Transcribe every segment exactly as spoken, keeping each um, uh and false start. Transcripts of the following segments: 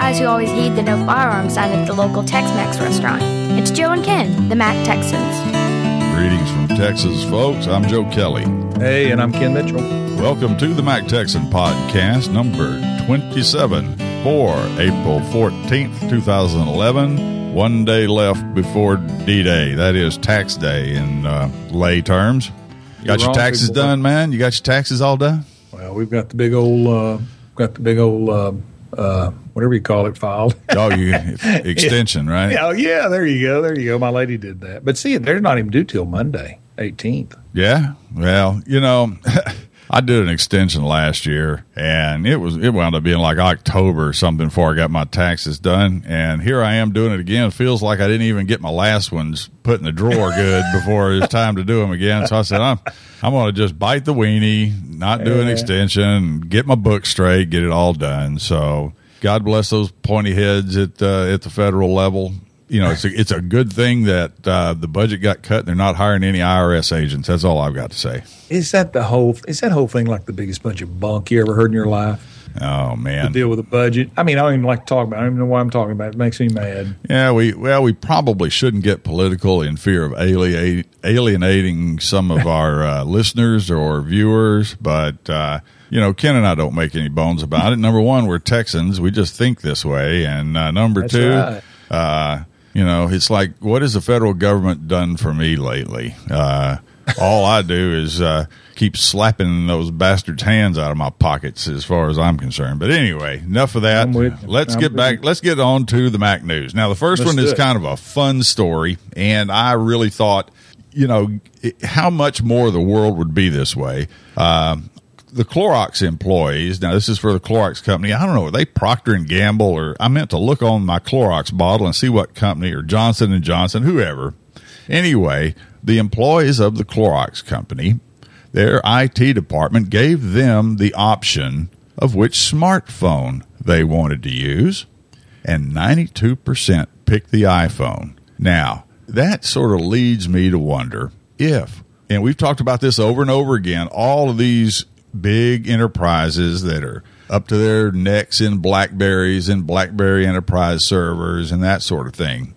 guys who always heed the no firearms sign at the local Tex-Mex restaurant. It's Joe and Ken, the Mac Texans. Greetings from Texas, folks. I'm Joe Kelly. Hey, and I'm Ken Mitchell. Welcome to the Mac Texan Podcast, number twenty-seven for April fourteenth, twenty eleven. One day left before D-Day. That is tax day in uh, lay terms. You got You're your taxes people. done, man? You got your taxes all done? Well, we've got the big old, uh, got the big old, uh, uh, whatever you call it, filed. Oh, you extension, right? Yeah, oh, yeah, there you go. There you go. My lady did that. But see, they're not even due till Monday, eighteenth. Yeah. Well, you know, I did an extension last year, and it was it wound up being like October or something before I got my taxes done. And here I am doing it again. It feels like I didn't even get my last ones put in the drawer good before it was time to do them again. So I said, I'm I'm going to just bite the weenie, not do an extension, get my book straight, get it all done. So God bless those pointy heads at uh, at the federal level. You know, it's a, it's a good thing that uh, the budget got cut and they're not hiring any I R S agents. That's all I've got to say. Is that the whole? Is that whole thing like the biggest bunch of bunk you ever heard in your life? Oh, To man. deal with a budget. I mean, I don't even like to talk about it. I don't even know why I'm talking about it. It makes me mad. Yeah, we well, we probably shouldn't get political in fear of alienate, alienating some of our uh, listeners or viewers, but uh, you know, Ken and I don't make any bones about it. Number one, we're Texans; we just think this way, and uh, number That's two, right. uh, you know, it's like, what has the federal government done for me lately? Uh, all I do is uh, keep slapping those bastards' hands out of my pockets, as far as I'm concerned. But anyway, enough of that. I'm with you. Let's I'm get with back. you. Let's get on to the Mac news. Now, the 1st Let's one do is it. kind of a fun story, and I really thought, you know, it, how much more the world would be this way. Um, the Clorox employees, now this is for the Clorox company. I don't know, are they Procter and Gamble, or I meant to look on my Clorox bottle and see what company, or Johnson and Johnson, whoever. Anyway, the employees of the Clorox company, their I T department gave them the option of which smartphone they wanted to use, and ninety-two percent picked the iPhone. Now, that sort of leads me to wonder if, and we've talked about this over and over again, all of these big enterprises that are up to their necks in Blackberries and Blackberry Enterprise servers and that sort of thing,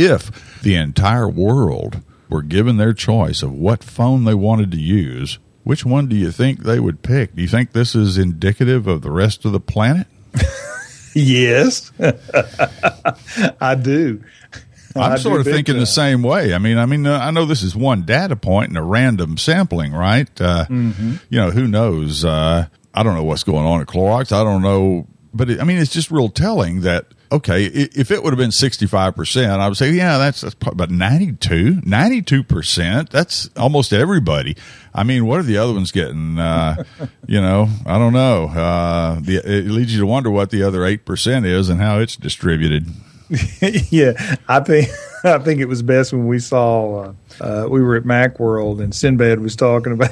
if the entire world were given their choice of what phone they wanted to use, which one do you think they would pick? Do you think this is indicative of the rest of the planet? Yes, I do. I'm I sort do of big thinking time. the same way. I mean, I mean, uh, I know this is one data point and a random sampling, right? Uh, Mm-hmm. You know, who knows? Uh, I don't know what's going on at Clorox. I don't know, but it, I mean, it's just real telling that. Okay, i- if it would have been sixty-five percent, I would say, yeah, that's, that's probably about ninety-two, ninety-two percent. That's almost everybody. I mean, what are the other ones getting? Uh, you know, I don't know. Uh, the, it leads you to wonder what the other eight percent is and how it's distributed. Yeah, I think I think it was best when we saw uh, uh, we were at Macworld and Sinbad was talking about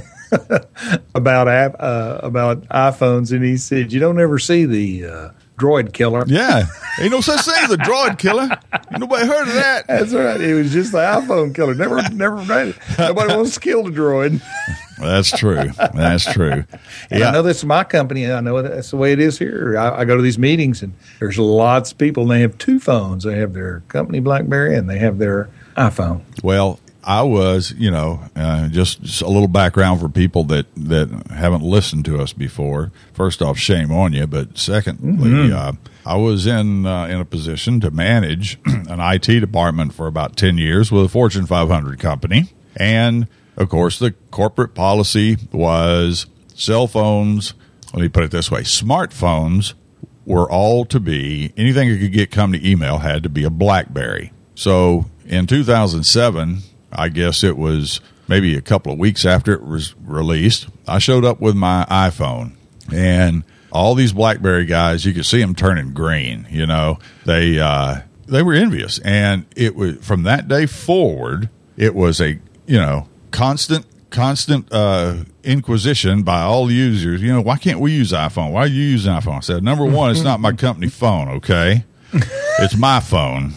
about app, uh, about iPhones, and he said, "You don't ever see the uh, droid killer." Yeah, ain't no such thing as a droid killer. Ain't nobody heard of that. That's right. It was just the iPhone killer. Never, never read it. Nobody wants to kill the droid. That's true. That's true. And Yeah. I know that's my company. And I know that's the way it is here. I, I go to these meetings, and there's lots of people, and they have two phones. They have their company BlackBerry, and they have their iPhone. Well, I was, you know, uh, just, just a little background for people that, that haven't listened to us before. First off, shame on you. But secondly, Mm-hmm. uh, I was in uh, in a position to manage an I T department for about ten years with a Fortune five hundred company. And, of course, the corporate policy was cell phones, let me put it this way, smartphones were all to be, anything that could get company email had to be a BlackBerry. So in two thousand seven, I guess it was maybe a couple of weeks after it was released, I showed up with my iPhone, and all these BlackBerry guys, you could see them turning green. You know, they uh, they were envious, and it was from that day forward, it was a you know constant constant uh, inquisition by all users. You know, why can't we use iPhone? Why are you using iPhone? I said, number one, it's not my company phone. Okay, it's my phone.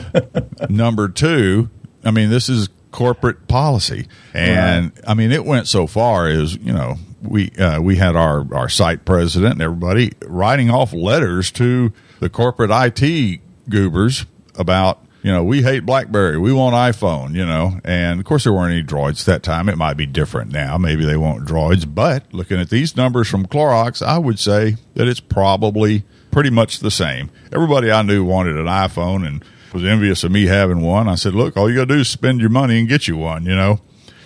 Number two, I mean, this is corporate policy, and right. I mean, it went so far as you know. We uh, we had our, our site president and everybody writing off letters to the corporate I T goobers about, you know, we hate BlackBerry, we want iPhone, you know. And, of course, there weren't any Droids at that time. It might be different now. Maybe they want Droids. But looking at these numbers from Clorox, I would say that it's probably pretty much the same. Everybody I knew wanted an iPhone and was envious of me having one. I said, look, all you got to do is spend your money and get you one, you know.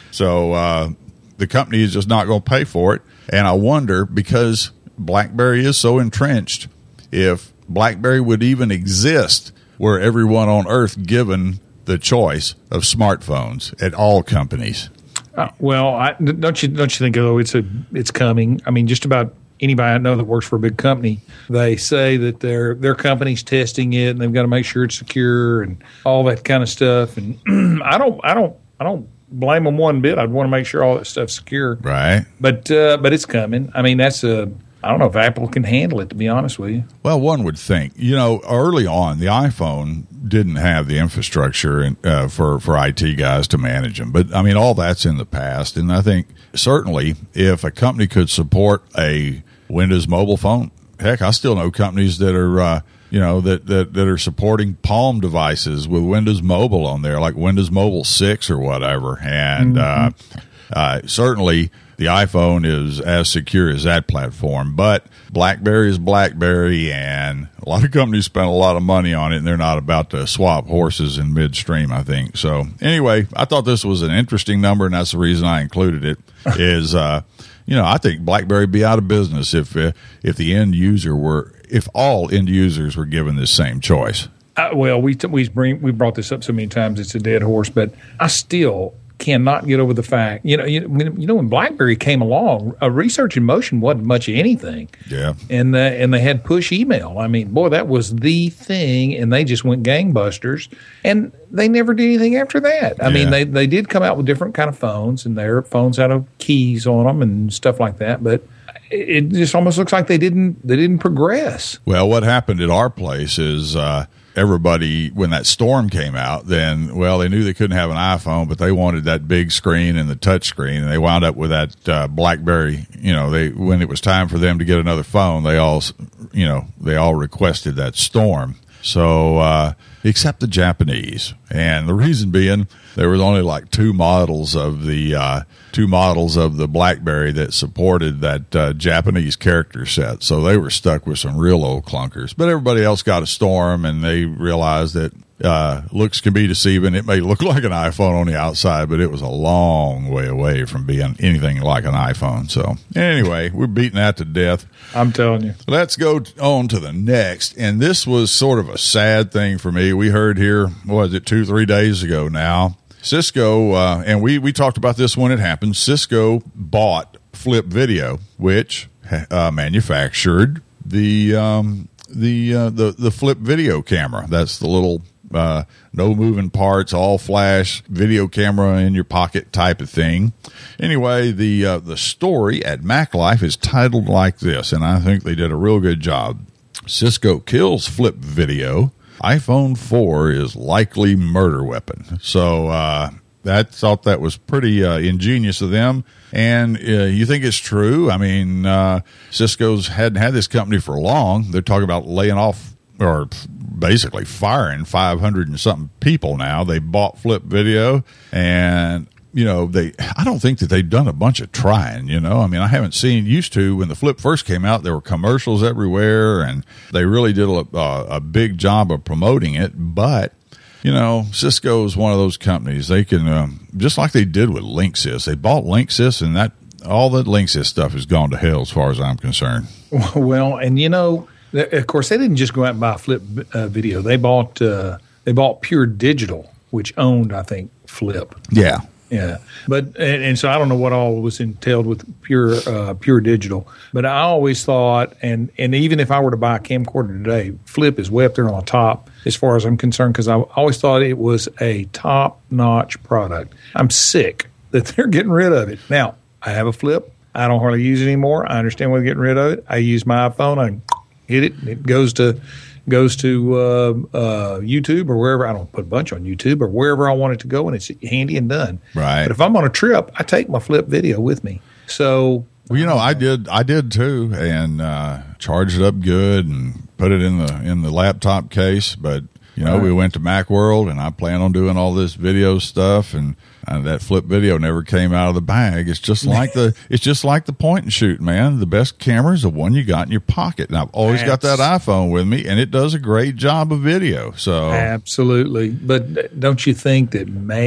So uh, the company is just not going to pay for it. And I wonder, because BlackBerry is so entrenched, if BlackBerry would even exist were everyone on Earth given the choice of smartphones at all companies. Uh, well, I, don't you don't you think? Oh, it's a it's coming. I mean, just about anybody I know that works for a big company, they say that their their company's testing it and they've got to make sure it's secure and all that kind of stuff. And I don't I don't I don't blame them one bit. I'd want to make sure all that stuff's secure. Right. But uh, but it's coming. I mean, that's a. I don't know if Apple can handle it, to be honest with you. Well, one would think. You know, early on, the iPhone didn't have the infrastructure in, uh, for, for I T guys to manage them. But, I mean, all that's in the past. And I think certainly if a company could support a Windows mobile phone, heck, I still know companies that are, uh, you know, that, that, that are supporting Palm devices with Windows Mobile on there, like Windows Mobile six or whatever. And mm-hmm. uh, uh, certainly the iPhone is as secure as that platform, but BlackBerry is BlackBerry, and a lot of companies spend a lot of money on it, and they're not about to swap horses in midstream, I think. So anyway, I thought this was an interesting number, and that's the reason I included it, is, uh, you know, I think BlackBerry would be out of business if, uh, if the end user were, if all end users were given this same choice. Uh, well, we, t- we, bring, we brought this up so many times, it's a dead horse, but I still cannot get over the fact, you know, you, you know, when BlackBerry came along, uh, Research in Motion wasn't much of anything. Yeah. And, uh, and they had push email. I mean, boy, that was the thing, and they just went gangbusters. And they never did anything after that. I yeah. mean, they, they did come out with different kind of phones, and their phones had a keys on them and stuff like that, but it just almost looks like they didn't they didn't progress. Well, what happened at our place is uh, everybody, when that storm came out, then, well, they knew they couldn't have an iPhone, but they wanted that big screen and the touch screen, and they wound up with that uh, BlackBerry. You know, they when it was time for them to get another phone, they all, you know, they all requested that Storm. So, uh, except the Japanese. And the reason being, there was only like two models of the uh, two models of the BlackBerry that supported that uh, Japanese character set. So they were stuck with some real old clunkers. But everybody else got a Storm, and they realized that uh, looks can be deceiving. It may look like an iPhone on the outside, but it was a long way away from being anything like an iPhone. So anyway, we're beating that to death. I'm telling you. Let's go on to the next. And this was sort of a sad thing for me. We heard here, what was it, two, three days ago now, Cisco, uh, and we, we talked about this when it happened, Cisco bought Flip Video, which uh, manufactured the, um, the, uh, the, the Flip Video camera. That's the little uh, no moving parts, all flash video camera in your pocket type of thing. Anyway, the uh, the story at MacLife is titled like this, and I think they did a real good job. Cisco kills Flip Video. iPhone four is likely murder weapon. So uh, I thought that was pretty uh, ingenious of them. And uh, you think it's true? I mean, uh, Cisco's hadn't had this company for long. They're talking about laying off or basically firing five hundred and something people now. They bought Flip Video, and you know, they, I don't think that they've done a bunch of trying, you know. I mean, I haven't seen, used to, when the Flip first came out, there were commercials everywhere, and they really did a, a, a big job of promoting it. But, you know, Cisco is one of those companies. They can, um, just like they did with Linksys, they bought Linksys, and that, all that Linksys stuff has gone to hell as far as I'm concerned. Well, and you know, of course, they didn't just go out and buy Flip uh, Video. They bought, uh, they bought Pure Digital, which owned, I think, Flip. Yeah. Yeah, but and, and so I don't know what all was entailed with Pure uh, Pure Digital, but I always thought, and and even if I were to buy a camcorder today, Flip is way up there on the top as far as I'm concerned, because I always thought it was a top notch product. I'm sick that they're getting rid of it. Now I have a Flip, I don't hardly use it anymore. I understand why they're getting rid of it. I use my iPhone, I hit it, and it goes to. goes to uh, uh, YouTube or wherever. I don't put a bunch on YouTube or wherever I want it to go, and it's handy and done. Right. But if I'm on a trip, I take my Flip Video with me. So Well, you know, I did, I did too, and uh, charged it up good and put it in the in the laptop case. But you know, right. we went to Macworld, and I plan on doing all this video stuff, and uh, that flip video never came out of the bag. It's just like the it's just like the point and shoot, man. The best camera is the one you got in your pocket, and I've always That's, got that iPhone with me, and it does a great job of video. So absolutely, but don't you think that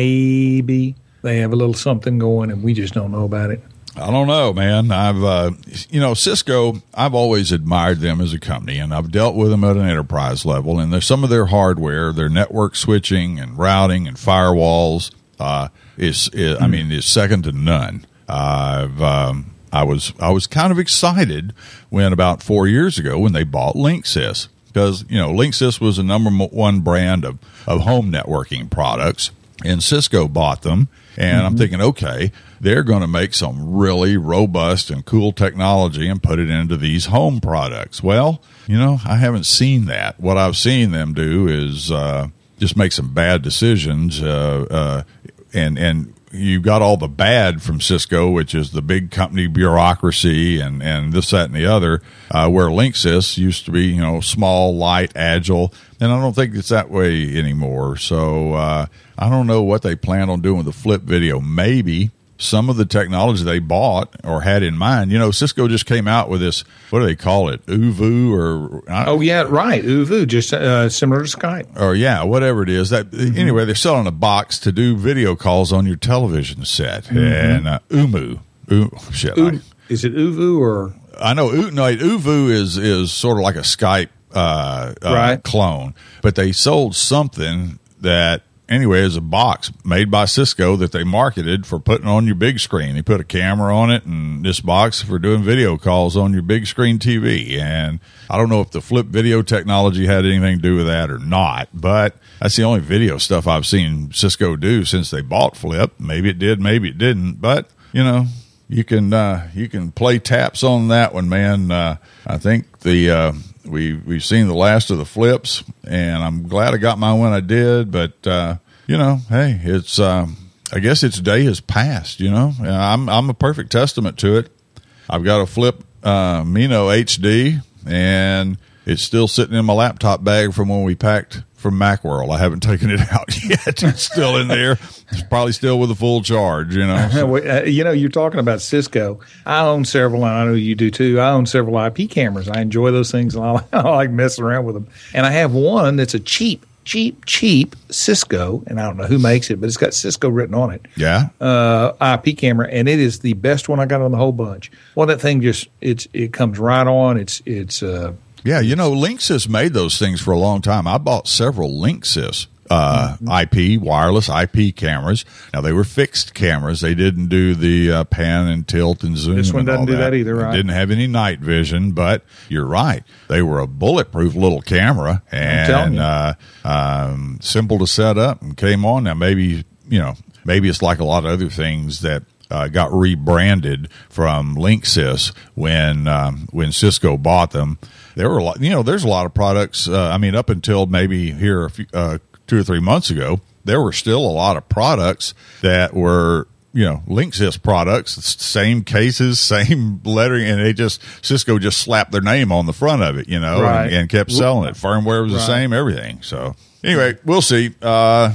maybe they have a little something going, and we just don't know about it? I don't know, man. I've, uh, you know, Cisco, I've always admired them as a company, and I've dealt with them at an enterprise level. And there's some of their hardware, their network switching and routing and firewalls, uh, is, is I mean, is second to none. Uh, I've, um, I was, I was kind of excited when about four years ago when they bought Linksys, because, you know, Linksys was the number one brand of, of home networking products, and Cisco bought them. And mm-hmm. I'm thinking, okay, they're going to make some really robust and cool technology and put it into these home products. Well, you know, I haven't seen that. What I've seen them do is uh, just make some bad decisions, uh, uh, and and you've got all the bad from Cisco, which is the big company bureaucracy and, and this, that, and the other, uh, where Linksys used to be, you know, small, light, agile. And I don't think it's that way anymore. So uh, I don't know what they plan on doing with the flip video. Maybe some of the technology they bought or had in mind. You know, Cisco just came out with this, what do they call it, U V U or? Oh, yeah, right, U V U, just uh, similar to Skype. Or, yeah, whatever it is. That mm-hmm. Anyway, they're selling a box to do video calls on your television set. Mm-hmm. And uh, U M U. U, shit, U, I, is it U V U or? I know, U, no, U V U is, is sort of like a Skype uh, uh, right. clone. But they sold something that, anyway, is a box made by Cisco that they marketed for putting on your big screen. They put a camera on it, and this box for doing video calls on your big screen T V. And I don't know if the flip video technology had anything to do with that or not, but that's the only video stuff I've seen Cisco do since they bought Flip. Maybe it did, maybe it didn't, but you know, you can uh, you can play taps on that one, man. Uh, I think the uh, we we've seen the last of the flips, and I'm glad I got mine when I did. But uh, you know, hey, it's uh, I guess its day has passed. You know, I'm I'm a perfect testament to it. I've got a flip uh, Mino H D, and it's still sitting in my laptop bag from when we packed from Macworld. I haven't taken it out yet. It's still in there. It's probably still with a full charge, you know. So. uh, you know, you're talking about Cisco. I own several, and I know you do too. I own several I P cameras. I enjoy those things, and I, I like messing around with them. And I have one that's a cheap, cheap, cheap Cisco, and I don't know who makes it, but it's got Cisco written on it. Yeah. Uh, I P camera, and it is the best one I got on the whole bunch. Well, that thing just it's it comes right on. It's it's. Uh, Yeah, you know, Linksys made those things for a long time. I bought several Linksys uh, mm-hmm. I P, wireless I P cameras. Now, they were fixed cameras. They didn't do the uh, pan and tilt and zoom. This one doesn't do that. that either, right? It didn't have any night vision, but you're right. They were a bulletproof little camera and uh, um, simple to set up and came on. Now, maybe, you know, maybe it's like a lot of other things that Uh, got rebranded from Linksys when um, when Cisco bought them. There were a lot, you know, there's a lot of products. Uh, I mean, up until maybe here a few, uh, two or three months ago, there were still a lot of products that were, you know, Linksys products, same cases, same lettering, and they just Cisco just slapped their name on the front of it, you know, right. and, and kept selling it. Firmware was the right. same, everything. So anyway, we'll see. Uh,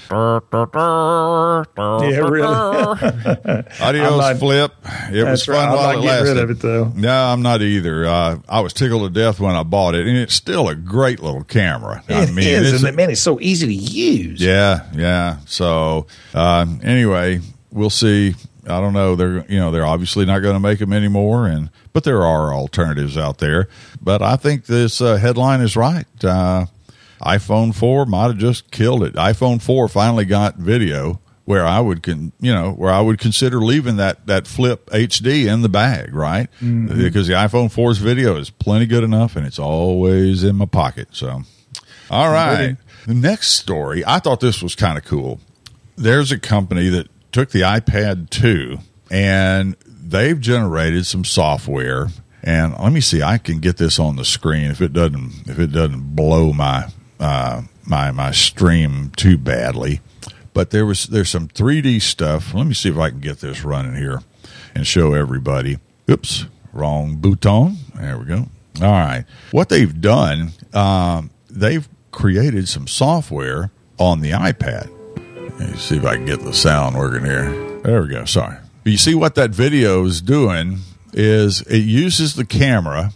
yeah, really. Adios, not, Flip. It was fun right. while I'm not it lasted. Rid of it, though. No, I'm not either. Uh, I was tickled to death when I bought it, and it's still a great little camera. It I mean, is, it's and man, it's so easy to use. Yeah, yeah. So uh, anyway, we'll see. I don't know. They're you know they're obviously not going to make them anymore, and but there are alternatives out there. But I think this uh, headline is right. Uh, iPhone four might have just killed it. iPhone four finally got video where I would con, you know where I would consider leaving that, that Flip H D in the bag, right? Mm-hmm. Because the iPhone four's video is plenty good enough, and it's always in my pocket. So, all right. The next story, I thought this was kind of cool. There's a company that took the iPad two, and they've generated some software. And let me see, I can get this on the screen if it doesn't if it doesn't blow my uh, my my stream too badly. But there was there's some three D stuff. Let me see if I can get this running here and show everybody. Oops, wrong bouton. There we go. All right. What they've done, um, they've created some software on the iPad. Let me see if I can get the sound working here. There we go. Sorry. You see what that video is doing is it uses the camera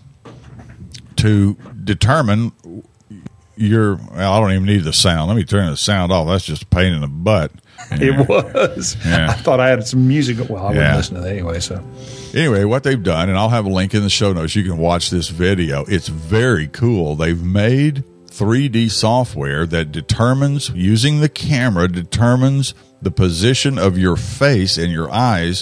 to determine your, well, I don't even need the sound. Let me turn the sound off. That's just a pain in the butt. It was. Yeah. I thought I had some music. Well, I yeah. wouldn't listen to that anyway. So, anyway, what they've done, and I'll have a link in the show notes. You can watch this video. It's very cool. They've made three D software that determines, using the camera, determines the position of your face and your eyes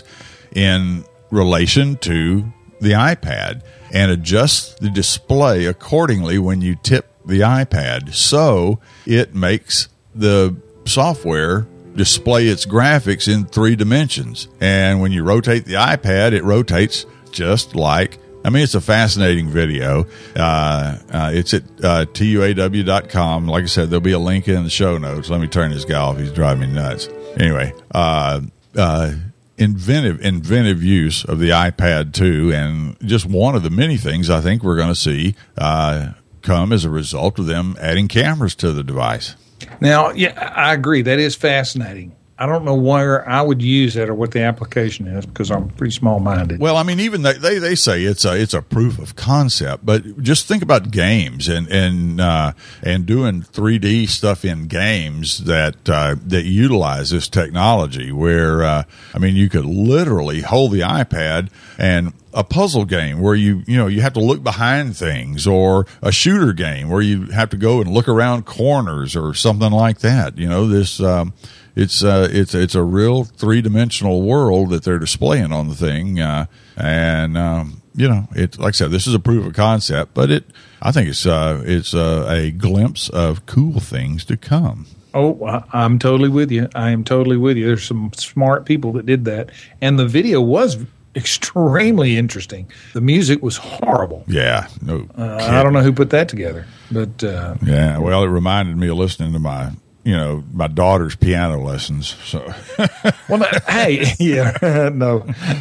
in relation to the iPad and adjusts the display accordingly when you tip the iPad. So it makes the software display its graphics in three dimensions. And when you rotate the iPad, it rotates just like, I mean, it's a fascinating video. Uh, uh, it's at uh, T U A W dot com. Like I said, there'll be a link in the show notes. Let me turn this guy off. He's driving me nuts. Anyway, uh, uh, inventive, inventive use of the iPad too. And just one of the many things I think we're going to see uh, come as a result of them adding cameras to the device. Now, yeah, I agree. That is fascinating. I don't know where I would use that or what the application is because I'm pretty small-minded. Well, I mean, even they they, they say it's a it's a proof of concept, but just think about games and and uh, and doing three D stuff in games that uh, that utilize this technology. Where uh, I mean, you could literally hold the iPad and a puzzle game where you you know you have to look behind things, or a shooter game where you have to go and look around corners or something like that. You know, this. Um, It's uh, it's it's a real three dimensional world that they're displaying on the thing, uh, and um, you know, it like I said, this is a proof of concept, but it I think it's uh, it's uh, a glimpse of cool things to come. Oh, I'm totally with you. I am totally with you. There's some smart people that did that, and the video was extremely interesting. The music was horrible. Yeah, no, uh, I don't know who put that together, but uh, yeah, well, it reminded me of listening to my. You know, my daughter's piano lessons. So, well, no, hey, yeah, no,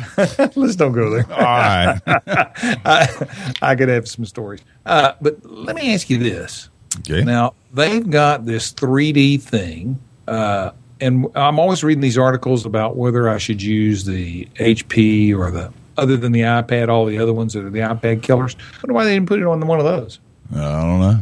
let's don't go there. All right, I, I could have some stories, uh, but let me ask you this. Okay. Now they've got this three D thing, uh, and I'm always reading these articles about whether I should use the H P or the other than the iPad, all the other ones that are the iPad killers. I wonder why they didn't put it on one of those. I don't know.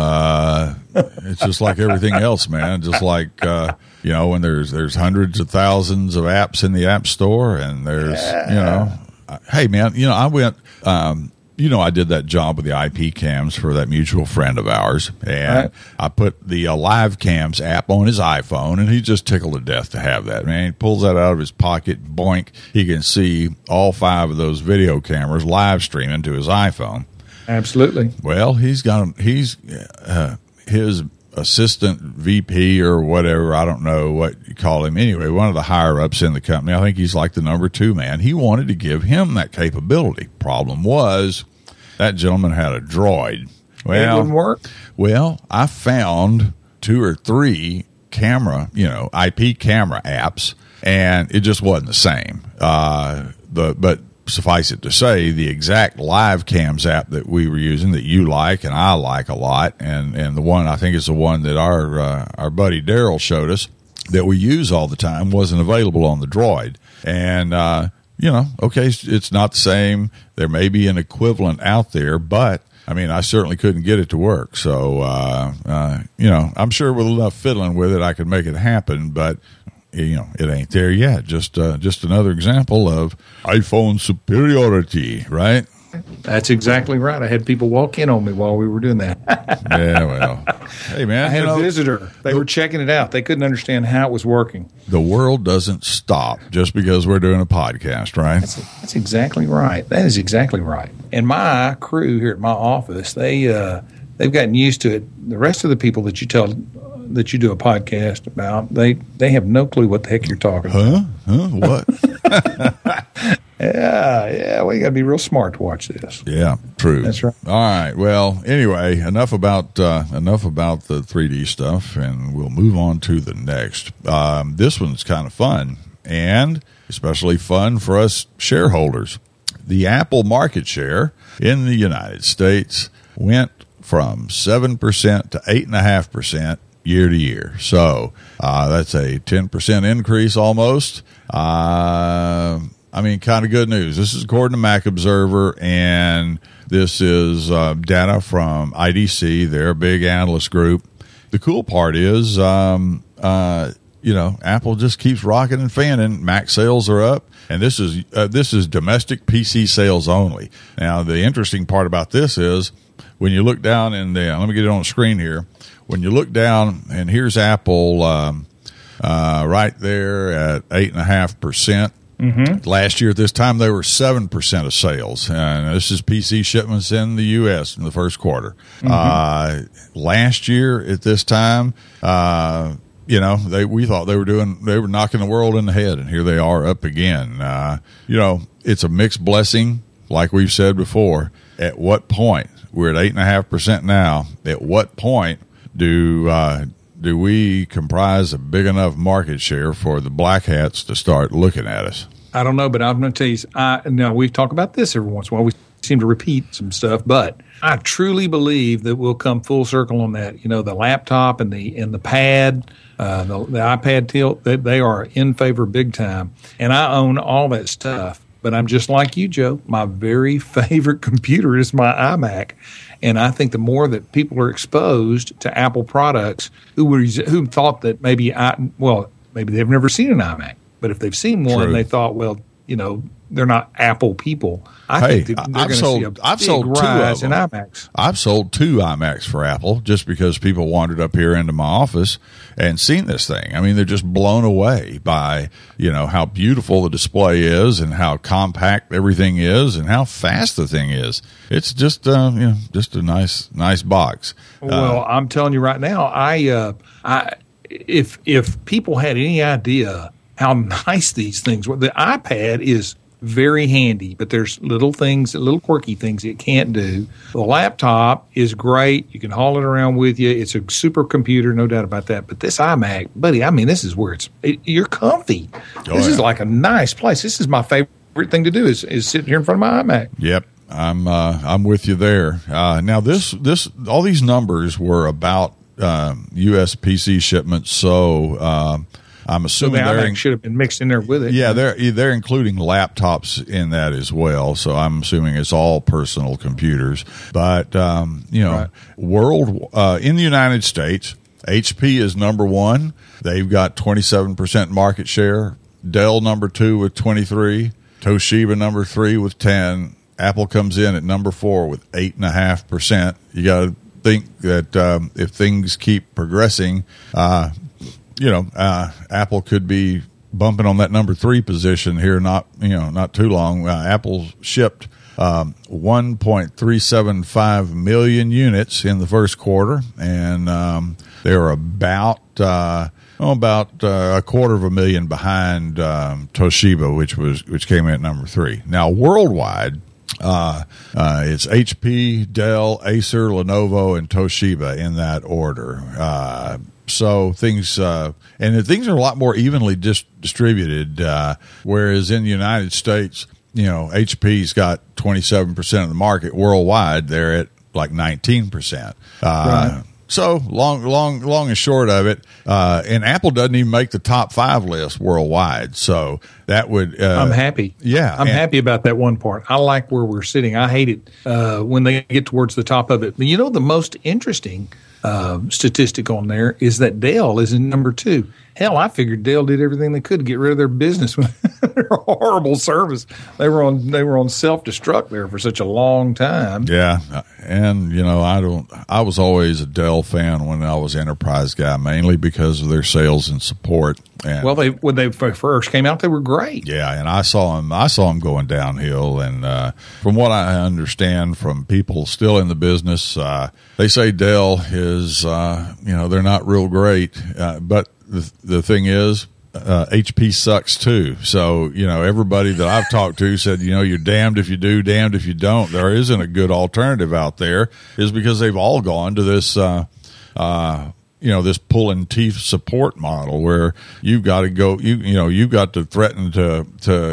Uh, it's just like everything else, man. Just like, uh, you know, when there's, there's hundreds of thousands of apps in the app store and there's, yeah. you know, uh, hey man, you know, I went, um, you know, I did that job with the I P cams for that mutual friend of ours, and right. I put the uh, Live Cams app on his iPhone, and he just tickled to death to have that. Man, he pulls that out of his pocket, boink, he can see all five of those video cameras live streaming to his iPhone. Absolutely. Well, he's got he's uh, his assistant V P or whatever. I don't know what you call him. Anyway, one of the higher ups in the company. I think he's like the number two man. He wanted to give him that capability. Problem was that gentleman had a Droid. Well, it wouldn't work. Well, I found two or three camera, you know, I P camera apps, and it just wasn't the same. Uh, the but. Suffice it to say, the exact Live Cams app that we were using that you like and I like a lot, and, and the one I think is the one that our uh, our buddy Daryl showed us that we use all the time wasn't available on the Droid. And, uh, you know, okay, it's not the same. There may be an equivalent out there, but, I mean, I certainly couldn't get it to work. So, uh, uh, you know, I'm sure with enough fiddling with it, I could make it happen, but you know, it ain't there yet. Just uh, just another example of iPhone superiority, right? That's exactly right. I had people walk in on me while we were doing that. Yeah, well, hey, man. I had you know, a visitor. They were checking it out. They couldn't understand how it was working. The world doesn't stop just because we're doing a podcast, right? That's, that's exactly right. That is exactly right. And my crew here at my office, they, uh, they've gotten used to it. The rest of the people that you tell that you do a podcast about, they they have no clue what the heck you're talking huh? about. Huh? What? yeah, yeah, we got to be real smart to watch this. Yeah, true. That's right. All right. Well, anyway, enough about uh, enough about the three D stuff, and we'll move on to the next. Um, this one's kind of fun, and especially fun for us shareholders. the Apple market share in the United States went from seven percent to eight point five percent year to year. So uh, that's a ten percent increase almost. Uh, I mean, kind of good news. This is according to Mac Observer, and this is uh, data from I D C, their big analyst group. The cool part is, um, uh, you know, Apple just keeps rocking and fanning. Mac sales are up, and this is uh, this is domestic P C sales only. Now, the interesting part about this is when you look down in the, let me get it on the screen here. When you look down, and here's Apple um, uh, right there at eight point five percent. Mm-hmm. Last year at this time, they were seven percent of sales. And this is P C shipments in the U S in the first quarter. Mm-hmm. Uh, last year at this time, uh, you know, they we thought they were doing, they were knocking the world in the head, and here they are up again. Uh, you know, it's a mixed blessing, like we've said before. At what point, we're at eight point five percent now, at what point do uh, do we comprise a big enough market share for the black hats to start looking at us? I don't know, but I'm going to tell you, I, now we talk about this every once in a while. We seem to repeat some stuff, but I truly believe that we'll come full circle on that. You know, the laptop and the and the pad, uh, the, the iPad tilt, they, they are in favor big time. And I own all that stuff, but I'm just like you, Joe. My very favorite computer is my iMac. And I think the more that people are exposed to Apple products, who were who thought that maybe I well maybe they've never seen an iMac, but if they've seen one, True. They thought, well, you know, they're not Apple people. I hey, think that they're I've going to sold, see a I've big sold rise two in of them. iMacs. I've sold two iMacs for Apple just because people wandered up here into my office and seen this thing. I mean, they're just blown away by, you know, how beautiful the display is and how compact everything is and how fast the thing is. It's just, uh, you know, just a nice, nice box. Well, uh, I'm telling you right now, I, uh, I, if if people had any idea how nice these things were, the iPad is very handy, but there's little things, little quirky things it can't do. The laptop is great. You can haul it around with you. It's a supercomputer, no doubt about that. But this iMac, buddy, I mean, this is where it's, it, you're comfy. Oh, this yeah. is like a nice place. This is my favorite thing to do is, is sit here in front of my iMac. Yep. I'm, uh, I'm with you there. Uh, now this, this, all these numbers were about, um, U S P C shipments. So, um, I'm assuming so the they're iMac should have been mixed in there with it. Yeah, they're they're including laptops in that as well. So I'm assuming it's all personal computers. But um, you know, Right. world uh, in the United States, H P is number one. They've got twenty-seven percent market share. Dell number two with twenty-three. Toshiba number three with ten. Apple comes in at number four with eight and a half percent. You got to think that um, if things keep progressing. Uh, You know, uh, Apple could be bumping on that number three position here. Not you know, not too long. Uh, Apple shipped um, one point three seven five million units in the first quarter, and um, they were about uh, oh, about uh, a quarter of a million behind um, Toshiba, which was which came in at number three. Now, worldwide. Uh, uh, it's H P, Dell, Acer, Lenovo, and Toshiba in that order. Uh, so things, uh, and things are a lot more evenly dis- distributed, uh, whereas in the United States, you know, H P's got twenty-seven percent of the market worldwide. They're at like nineteen percent. Uh, Right. So long, long, long and short of it, uh, and Apple doesn't even make the top five list worldwide. So that would, uh, I'm happy. Yeah. I'm and- happy about that one part. I like where we're sitting. I hate it uh, when they get towards the top of it. But you know, the most interesting uh, statistic on there is that Dell is in number two. Hell, I figured Dell did everything they could to get rid of their business with their horrible service. They were on they were on self destruct there for such a long time. Yeah, and you know, I don't. I was always a Dell fan when I was enterprise guy, mainly because of their sales and support. And Well, they when they first came out, they were great. yeah, and I saw them. I saw them going downhill. And uh, from what I understand from people still in the business, uh, they say Dell is, uh, you know, they're not real great. Uh, but the the thing is, uh, H P sucks too. So, you know, everybody that I've talked to said, you know, you're damned if you do, damned if you don't. There isn't a good alternative out there, is because they've all gone to this, uh, uh, you know, this pulling teeth support model where you've got to go, you, you know, you've got to threaten to, to,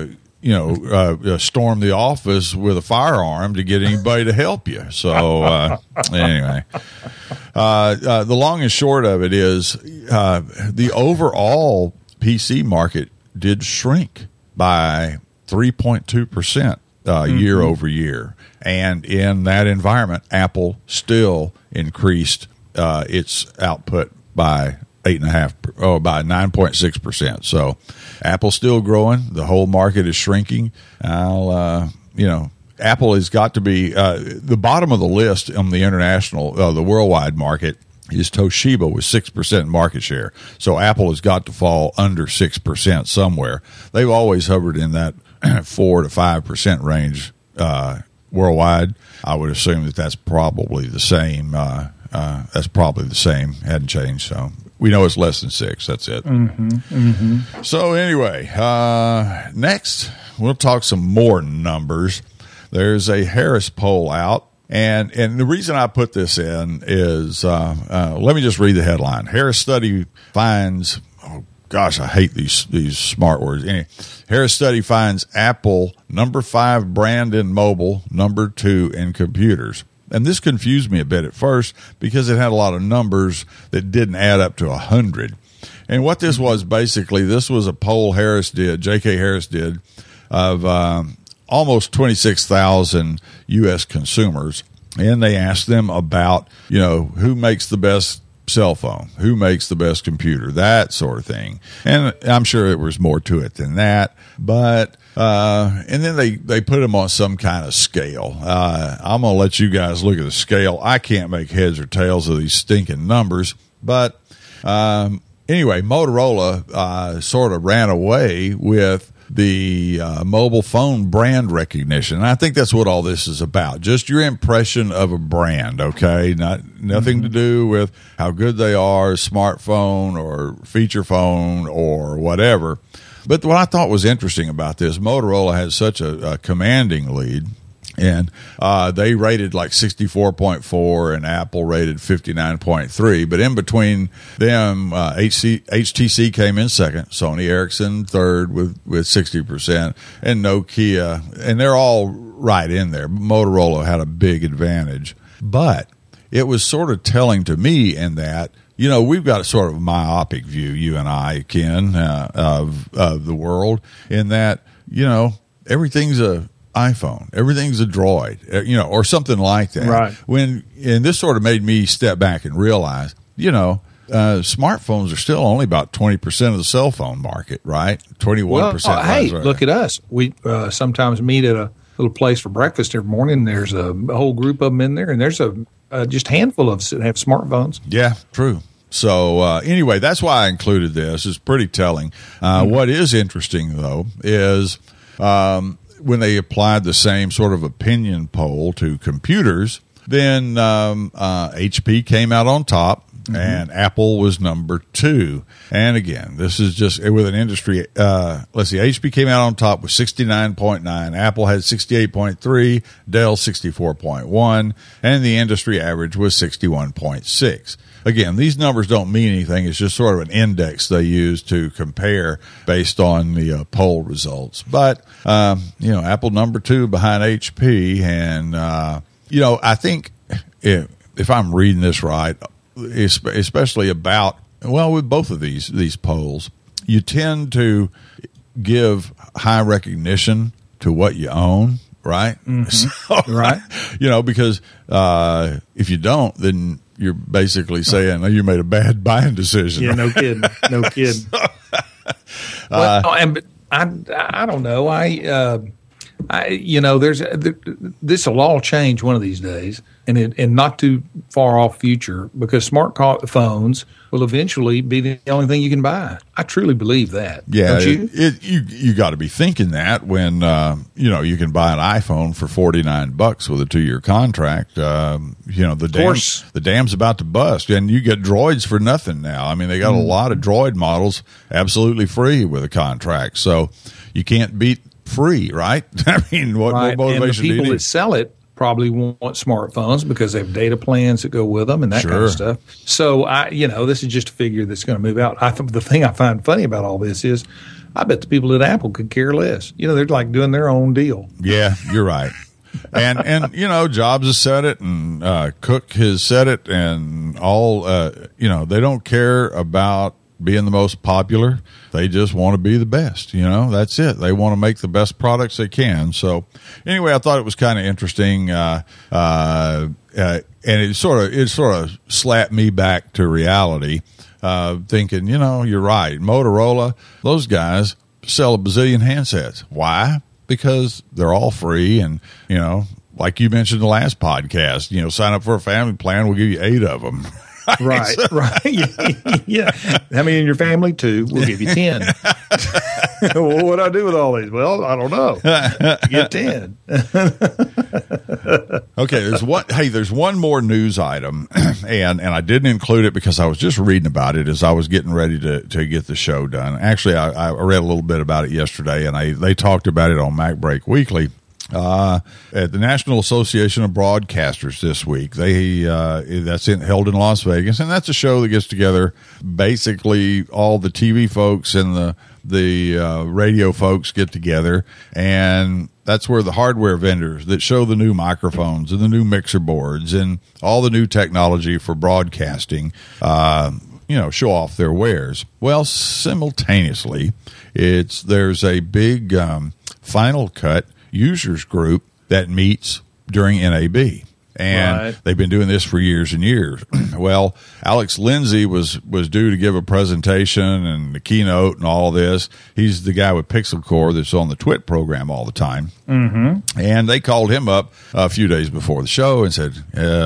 you know, uh, storm the office with a firearm to get anybody to help you. So uh, anyway, uh, uh, the long and short of it is uh, the overall P C market did shrink by three point two percent uh, mm-hmm. year over year. And in that environment, Apple still increased uh, its output by eight and a half, oh, by nine point six percent. So Apple's still growing. The whole market is shrinking. I'll, uh, you know, Apple has got to be uh, the bottom of the list on the international, uh, the worldwide market is Toshiba with six percent market share. So Apple has got to fall under six percent somewhere. They've always hovered in that four to five percent range uh, worldwide. I would assume that that's probably the same. Uh, uh, that's probably the same. Hadn't changed. So we know it's less than six. That's it. Mm-hmm, mm-hmm. So anyway, uh, next we'll talk some more numbers. There's a Harris poll out. And and the reason I put this in is, uh, uh, let me just read the headline. Harris study finds, oh gosh, I hate these these smart words. Anyway, Harris study finds Apple number five brand in mobile, number two in computers. And this confused me a bit at first because it had a lot of numbers that didn't add up to one hundred. And what this was basically, this was a poll Harris did, J K Harris did, of um, almost twenty-six thousand U S consumers, and they asked them about, you know, who makes the best cell phone, who makes the best computer, that sort of thing. And I'm sure there was more to it than that, but uh, and then they, they put them on some kind of scale. Uh, I'm going to let you guys look at the scale. I can't make heads or tails of these stinking numbers, but um, anyway, Motorola uh, sort of ran away with the uh, mobile phone brand recognition. And I think that's what all this is about. Just your impression of a brand, okay? Not nothing mm-hmm. to do with how good they are, smartphone or feature phone or whatever. But what I thought was interesting about this, Motorola had such a, a commanding lead. And uh, they rated like sixty-four point four and Apple rated fifty-nine point three. But in between them, uh, H C, H T C came in second, Sony Ericsson third with, with sixty percent, and Nokia. And they're all right in there. Motorola had a big advantage. But it was sort of telling to me in that, you know, we've got a sort of myopic view, you and I, Ken, uh, of, of the world, in that, you know, everything's a iPhone, everything's a Droid, you know, or something like that. Right. When and this sort of made me step back and realize, you know, uh, smartphones are still only about twenty percent of the cell phone market, right? Twenty-one percent. Well, uh, hey, look at us. We uh, sometimes meet at a little place for breakfast every morning. There's a, a whole group of them in there, and there's a uh, just handful of us that have smartphones. Yeah, true. So uh, anyway, that's why I included this. It's pretty telling. Uh, mm-hmm. What is interesting, though, is um, when they applied the same sort of opinion poll to computers, then um, uh, H P came out on top, mm-hmm. and Apple was number two. And again, this is just with an industry. Uh, let's see, H P came out on top with sixty-nine point nine. Apple had sixty-eight point three, Dell sixty-four point one, and the industry average was sixty-one point six. Again, these numbers don't mean anything. It's just sort of an index they use to compare based on the uh, poll results. But, um, you know, Apple number two behind H P. And, uh, you know, I think if, if I'm reading this right, especially about, well, with both of these, these polls, you tend to give high recognition to what you own. Right. Mm-hmm. So, right. You know, because uh, if you don't, then you're basically saying, oh, you made a bad buying decision. Yeah, right? no kidding. No kidding. so, well, uh, and I, I don't know. I, uh, I, you know, there's this will all change one of these days, and it, and not too far off future, because smart phones will eventually be the only thing you can buy. I truly believe that. Yeah, don't you? It, it, you you got to be thinking that when uh, you know you can buy an iPhone for forty nine bucks with a two year contract. Um, you know the dam, the dam's about to bust, and you get Droids for nothing now. I mean, they got mm. a lot of Droid models absolutely free with a contract, so you can't beat free, right? I mean, what, right. what motivation and the people do you need? that sell it probably want smartphones because they have data plans that go with them and that Sure. kind of stuff. So I, you know, this is just a figure that's going to move out. I th- the thing I find funny about all this is, I bet the people at Apple could care less. You know, they're like doing their own deal. Yeah, you're right. and and you know, Jobs has said it, and uh, Cook has said it, and all uh, you know, they don't care about being the most popular. They just want to be the best. You know, that's it. They want to make the best products they can. So anyway, I thought it was kind of interesting, uh, uh, uh, and it sort of it sort of slapped me back to reality, uh, thinking, you know, you're right. Motorola, those guys sell a bazillion handsets. Why? Because they're all free, and you know, like you mentioned in the last podcast, you know, sign up for a family plan, we'll give you eight of them. Right, right. Yeah. How many in your family? Two. We'll give you ten. Well, what do I do with all these? Well, I don't know. You get ten. Okay, there's one. Hey, there's one more news item, and and I didn't include it because I was just reading about it as I was getting ready to, to get the show done. Actually, I, I read a little bit about it yesterday, and I they talked about it on Mac Break Weekly. Uh, at the National Association of Broadcasters this week, they uh, that's in, held in Las Vegas, and that's a show that gets together basically all the T V folks and the the uh, radio folks get together, and that's where the hardware vendors that show the new microphones and the new mixer boards and all the new technology for broadcasting, uh, you know, show off their wares. Well, simultaneously, it's there's a big um, Final Cut users group that meets during N A B. And right. They've been doing this for years and years. Well, Alex Lindsay was, was due to give a presentation and the keynote and all this. He's the guy with Pixel Core that's on the Twit program all the time. Mm-hmm. And they called him up a few days before the show and said,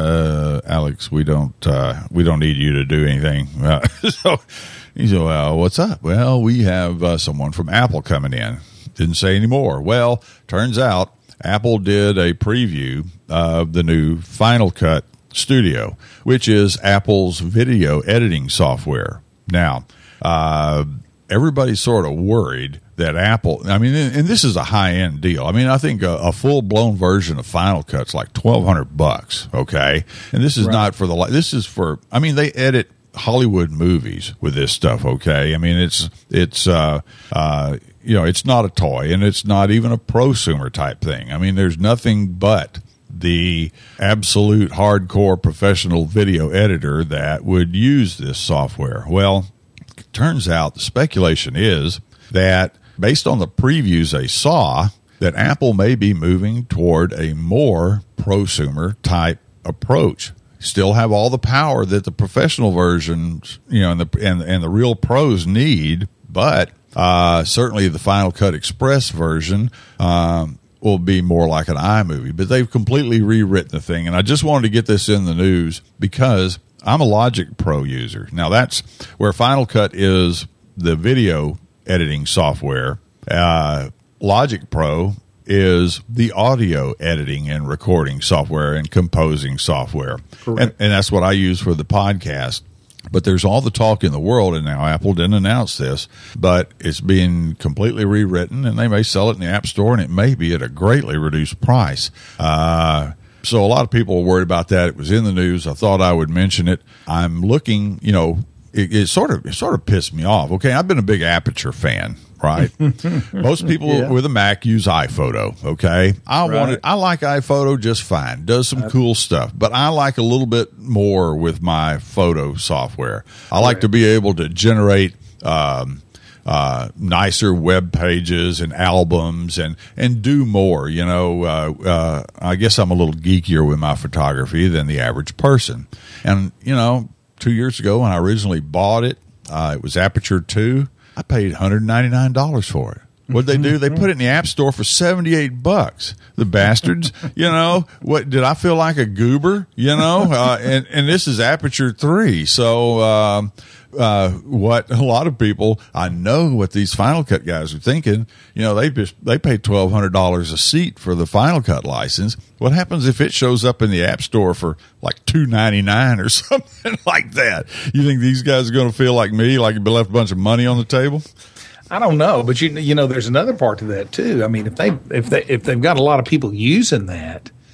uh, Alex, we don't, uh, we don't need you to do anything. Uh, so he said, well, what's up? Well, we have uh, someone from Apple coming in. Didn't say any more. Well, turns out Apple did a preview of the new Final Cut Studio, which is Apple's video editing software. Now, uh, everybody's sort of worried that Apple, I mean, and this is a high-end deal. I mean, I think a, a full-blown version of Final Cut's like twelve hundred bucks, okay? And this is right. not for the, this is for, I mean, they edit Hollywood movies with this stuff, okay? I mean, it's, it's, uh, uh, you know, it's not a toy, and it's not even a prosumer type thing. I mean, there's nothing but the absolute hardcore professional video editor that would use this software. Well, it turns out the speculation is that based on the previews they saw, that Apple may be moving toward a more prosumer type approach. Still have all the power that the professional versions, you know, and the and, and the real pros need, but uh, certainly the Final Cut Express version um, will be more like an iMovie. But they've completely rewritten the thing, and I just wanted to get this in the news because I'm a Logic Pro user. Now that's where Final Cut is the video editing software. Uh, Logic Pro is the audio editing and recording software and composing software. And, and that's what I use for the podcast. But there's all the talk in the world, and now Apple didn't announce this, but it's being completely rewritten, and they may sell it in the App Store, and it may be at a greatly reduced price. Uh, so a lot of people are worried about that. It was in the news. I thought I would mention it. I'm looking, you know, it, it sort of it sort of pissed me off. Okay, I've been a big Aperture fan. Right. Most people yeah. with a Mac use iPhoto. Okay. I right. want it. I like iPhoto just fine. Does some cool stuff, but I like a little bit more with my photo software. I like right. to be able to generate, um, uh, nicer web pages and albums and, and do more, you know, uh, uh, I guess I'm a little geekier with my photography than the average person. And, you know, two years ago when I originally bought it, uh, it was Aperture two. I paid one hundred ninety-nine dollars for it. What'd they do? They put it in the App Store for seventy-eight bucks. The bastards, you know, what did I feel like a goober, you know? Uh, and, and this is Aperture three. So, um, uh, what a lot of people, I know what these Final Cut guys are thinking, you know, they just, they pay twelve hundred dollars a seat for the Final Cut license. What happens if it shows up in the App Store for like two ninety-nine or something like that? You think these guys are going to feel like me, like they left a bunch of money on the table? I don't know, but you you know, there's another part to that too. I mean, if they if they if they've got a lot of people using that,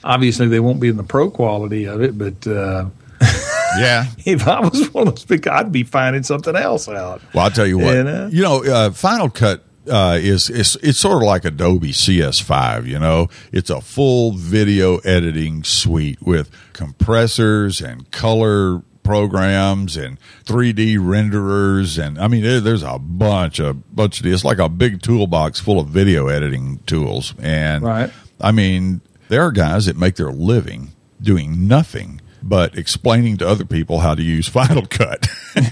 obviously they won't be in the pro quality of it, but uh, yeah, if I was one of those people, I'd be finding something else out. Well, I'll tell you what, and, uh, you know, uh, Final Cut uh, is, is it's sort of like Adobe C S five, you know. It's a full video editing suite with compressors and color programs and three D renderers, and I mean there, there's a bunch of bunch of it's like a big toolbox full of video editing tools. And right. I mean there are guys that make their living doing nothing but explaining to other people how to use Final Cut.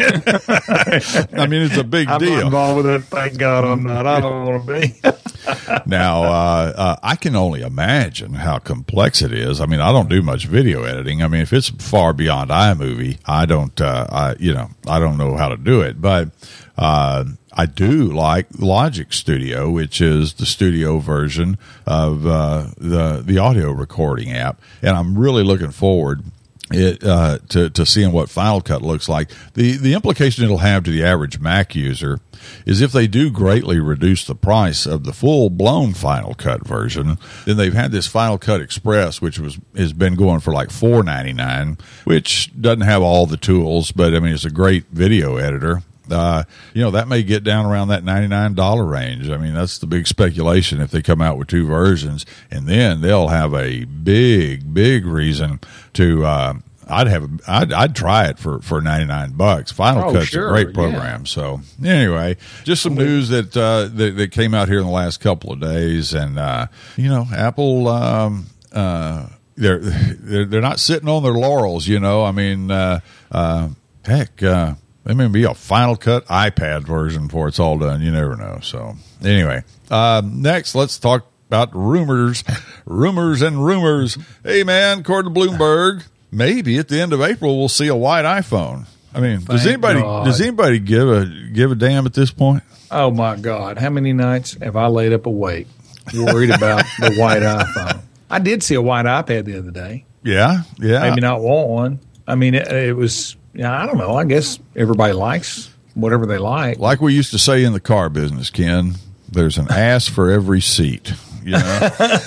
I mean, it's a big I'm deal. not involved with it. Thank God I'm not. I don't want to be. Now, uh, uh, I can only imagine how complex it is. I mean, I don't do much video editing. I mean, if it's far beyond iMovie, I don't, uh, I, you know, I don't know how to do it. But uh, I do like Logic Studio, which is the studio version of uh, the the audio recording app, and I'm really looking forward It uh, to to seeing what Final Cut looks like. The the implication it'll have to the average Mac user is if they do greatly reduce the price of the full blown Final Cut version, then they've had this Final Cut Express, which was has been going for like four ninety-nine, which doesn't have all the tools, but I mean it's a great video editor. Uh, you know, that may get down around that ninety-nine dollars range. I mean, that's the big speculation if they come out with two versions. And then they'll have a big, big reason to, uh, I'd have, I'd, I'd try it for, for ninety-nine bucks. Final oh, Cut's sure, a great program. Yeah. So anyway, just some news that, uh, that, that came out here in the last couple of days. And, uh, you know, Apple, um, uh, they're, they're, they're not sitting on their laurels, you know, I mean, uh, uh, heck, uh, there may be a Final Cut iPad version before it's all done. You never know. So anyway, uh, next, let's talk about rumors, rumors and rumors. Hey, man, according to Bloomberg, maybe at the end of April we'll see a white iPhone. I mean, Thank does anybody God. does anybody give a give a damn at this point? Oh my God, how many nights have I laid up awake worried about the white iPhone? I did see a white iPad the other day. Yeah, yeah. Maybe not want one. I mean, it, it was. Yeah, I don't know. I guess everybody likes whatever they like. Like we used to say in the car business, Ken, there's an ass for every seat. You know,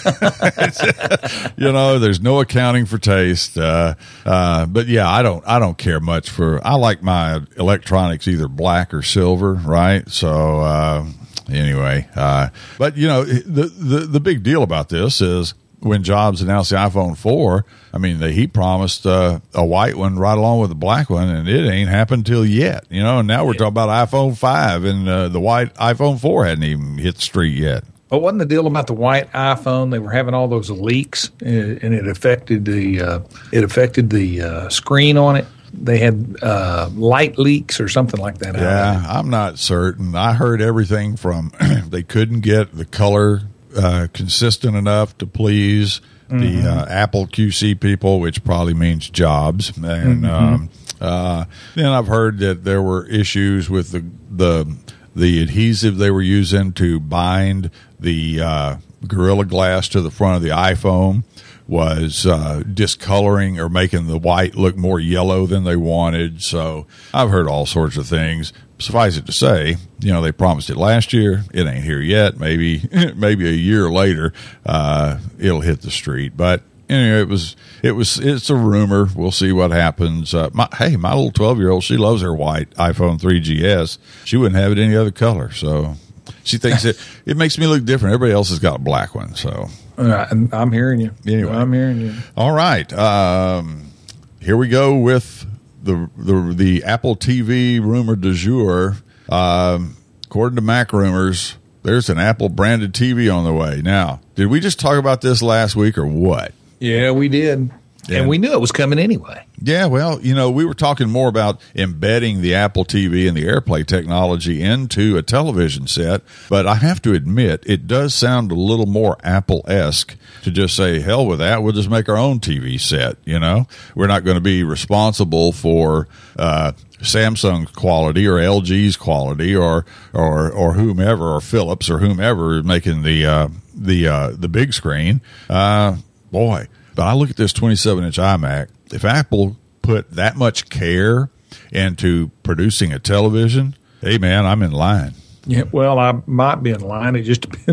you know, there's no accounting for taste. Uh, uh, but yeah, I don't, I don't care much for. I like my electronics either black or silver, right? So uh, anyway, uh, but you know, the, the the big deal about this is when Jobs announced the iPhone four. I mean, the, he promised uh, a white one right along with the black one, and it ain't happened till yet. You know, and now we're talking about iPhone five, and uh, the white iPhone four hadn't even hit the street yet. But wasn't the deal about the white iPhone? They were having all those leaks, and it affected the uh, it affected the uh, screen on it. They had uh, light leaks or something like that. Yeah, I'm not certain. I heard everything from they couldn't get the color uh, consistent enough to please the mm-hmm. uh, Apple Q C people, which probably means Jobs, and mm-hmm. um, uh, then I've heard that there were issues with the the the adhesive they were using to bind the uh, Gorilla Glass to the front of the iPhone was uh, discoloring or making the white look more yellow than they wanted. So I've heard all sorts of things. Suffice it to say, you know, they promised it last year. It ain't here yet. Maybe, maybe a year later, uh, it'll hit the street. But anyway, it was, it was, it's a rumor. We'll see what happens. Uh, my, hey, my little twelve year old, she loves her white iPhone three G S. She wouldn't have it any other color. So she thinks it, it makes me look different. Everybody else has got a black one. So uh, I'm hearing you. Anyway, I'm hearing you. All right. Um, here we go with the, the, the Apple T V rumor du jour. Um, according to Mac Rumors, there's an Apple branded T V on the way. Now, did we just talk about this last week or what? Yeah, we did. And, and we knew it was coming anyway. Yeah, well, you know, we were talking more about embedding the Apple T V and the AirPlay technology into a television set, but I have to admit, it does sound a little more Apple-esque to just say, hell with that, we'll just make our own T V set, you know? We're not going to be responsible for uh, Samsung's quality or L G's quality or or or whomever, or Philips or whomever is making the, uh, the, uh, the big screen. Uh, boy. But I look at this twenty-seven inch iMac. If Apple put that much care into producing a television, hey, man, I'm in line. Yeah, well, I might be in line. It just depends,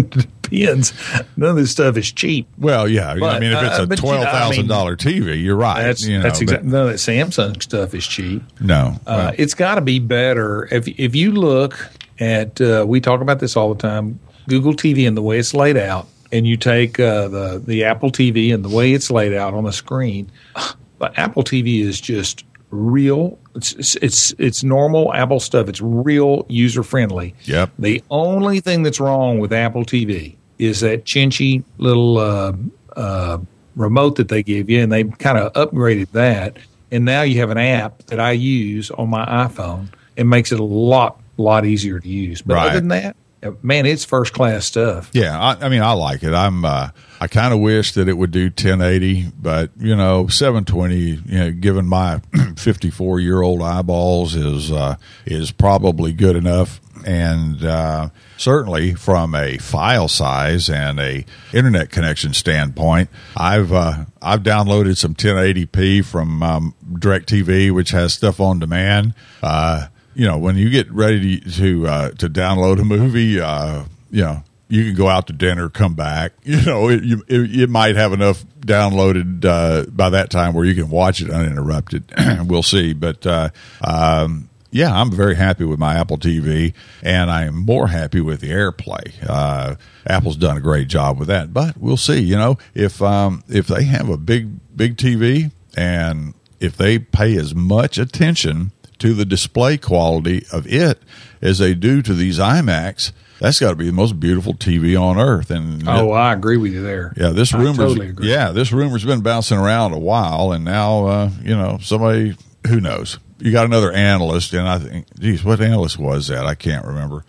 depends. None of this stuff is cheap. Well, yeah. But, I mean, if it's a uh, twelve thousand dollars you know, I mean, T V, you're right. That's, you know, that's exactly. None of that Samsung stuff is cheap. No. Uh, well. It's got to be better. If, if you look at, uh, we talk about this all the time, Google T V and the way it's laid out, and you take uh, the, the Apple T V and the way it's laid out on the screen, the Apple T V is just real. It's it's it's normal Apple stuff. It's real user friendly. Yep. The only thing that's wrong with Apple T V is that chinchy little uh, uh, remote that they give you, and they kind of upgraded that. And now you have an app that I use on my iPhone. It makes it a lot lot easier to use. But right. other than that, man, it's first class stuff. Yeah, I, I mean, I like it. I'm. Uh, I kind of wish that it would do ten eighty, but you know, seven twenty. You know, given my fifty-four year old eyeballs, is uh, is probably good enough. And uh, certainly from a file size and a internet connection standpoint, I've uh, I've downloaded some ten eighty p from um, DirecTV, which has stuff on demand. Uh, you know, when you get ready to to, uh, to download a movie, uh, you know, you can go out to dinner, come back. You know, it, you, it, it might have enough downloaded uh, by that time where you can watch it uninterrupted. We'll see. But, uh, um, yeah, I'm very happy with my Apple T V, and I'm more happy with the AirPlay. Uh, Apple's done a great job with that. But we'll see. You know, if um, if they have a big, big T V and if they pay as much attention to the display quality of it as they do to these iMacs, that's got to be the most beautiful T V on earth. And oh, I agree with you there. Yeah, this I rumor's totally agree. yeah, this rumor's been bouncing around a while, and now uh, you know, somebody, who knows. You got another analyst, and I think, geez, what analyst was that? I can't remember.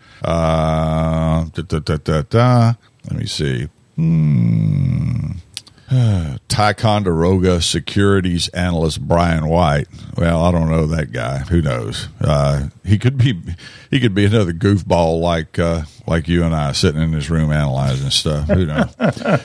Uh, da, da, da, da, da. Let me see. Hmm. Ticonderoga Securities Analyst Brian White. Well, I don't know that guy. Who knows? Uh, he could be he could be another goofball like uh, like you and I sitting in this room analyzing stuff. Who knows?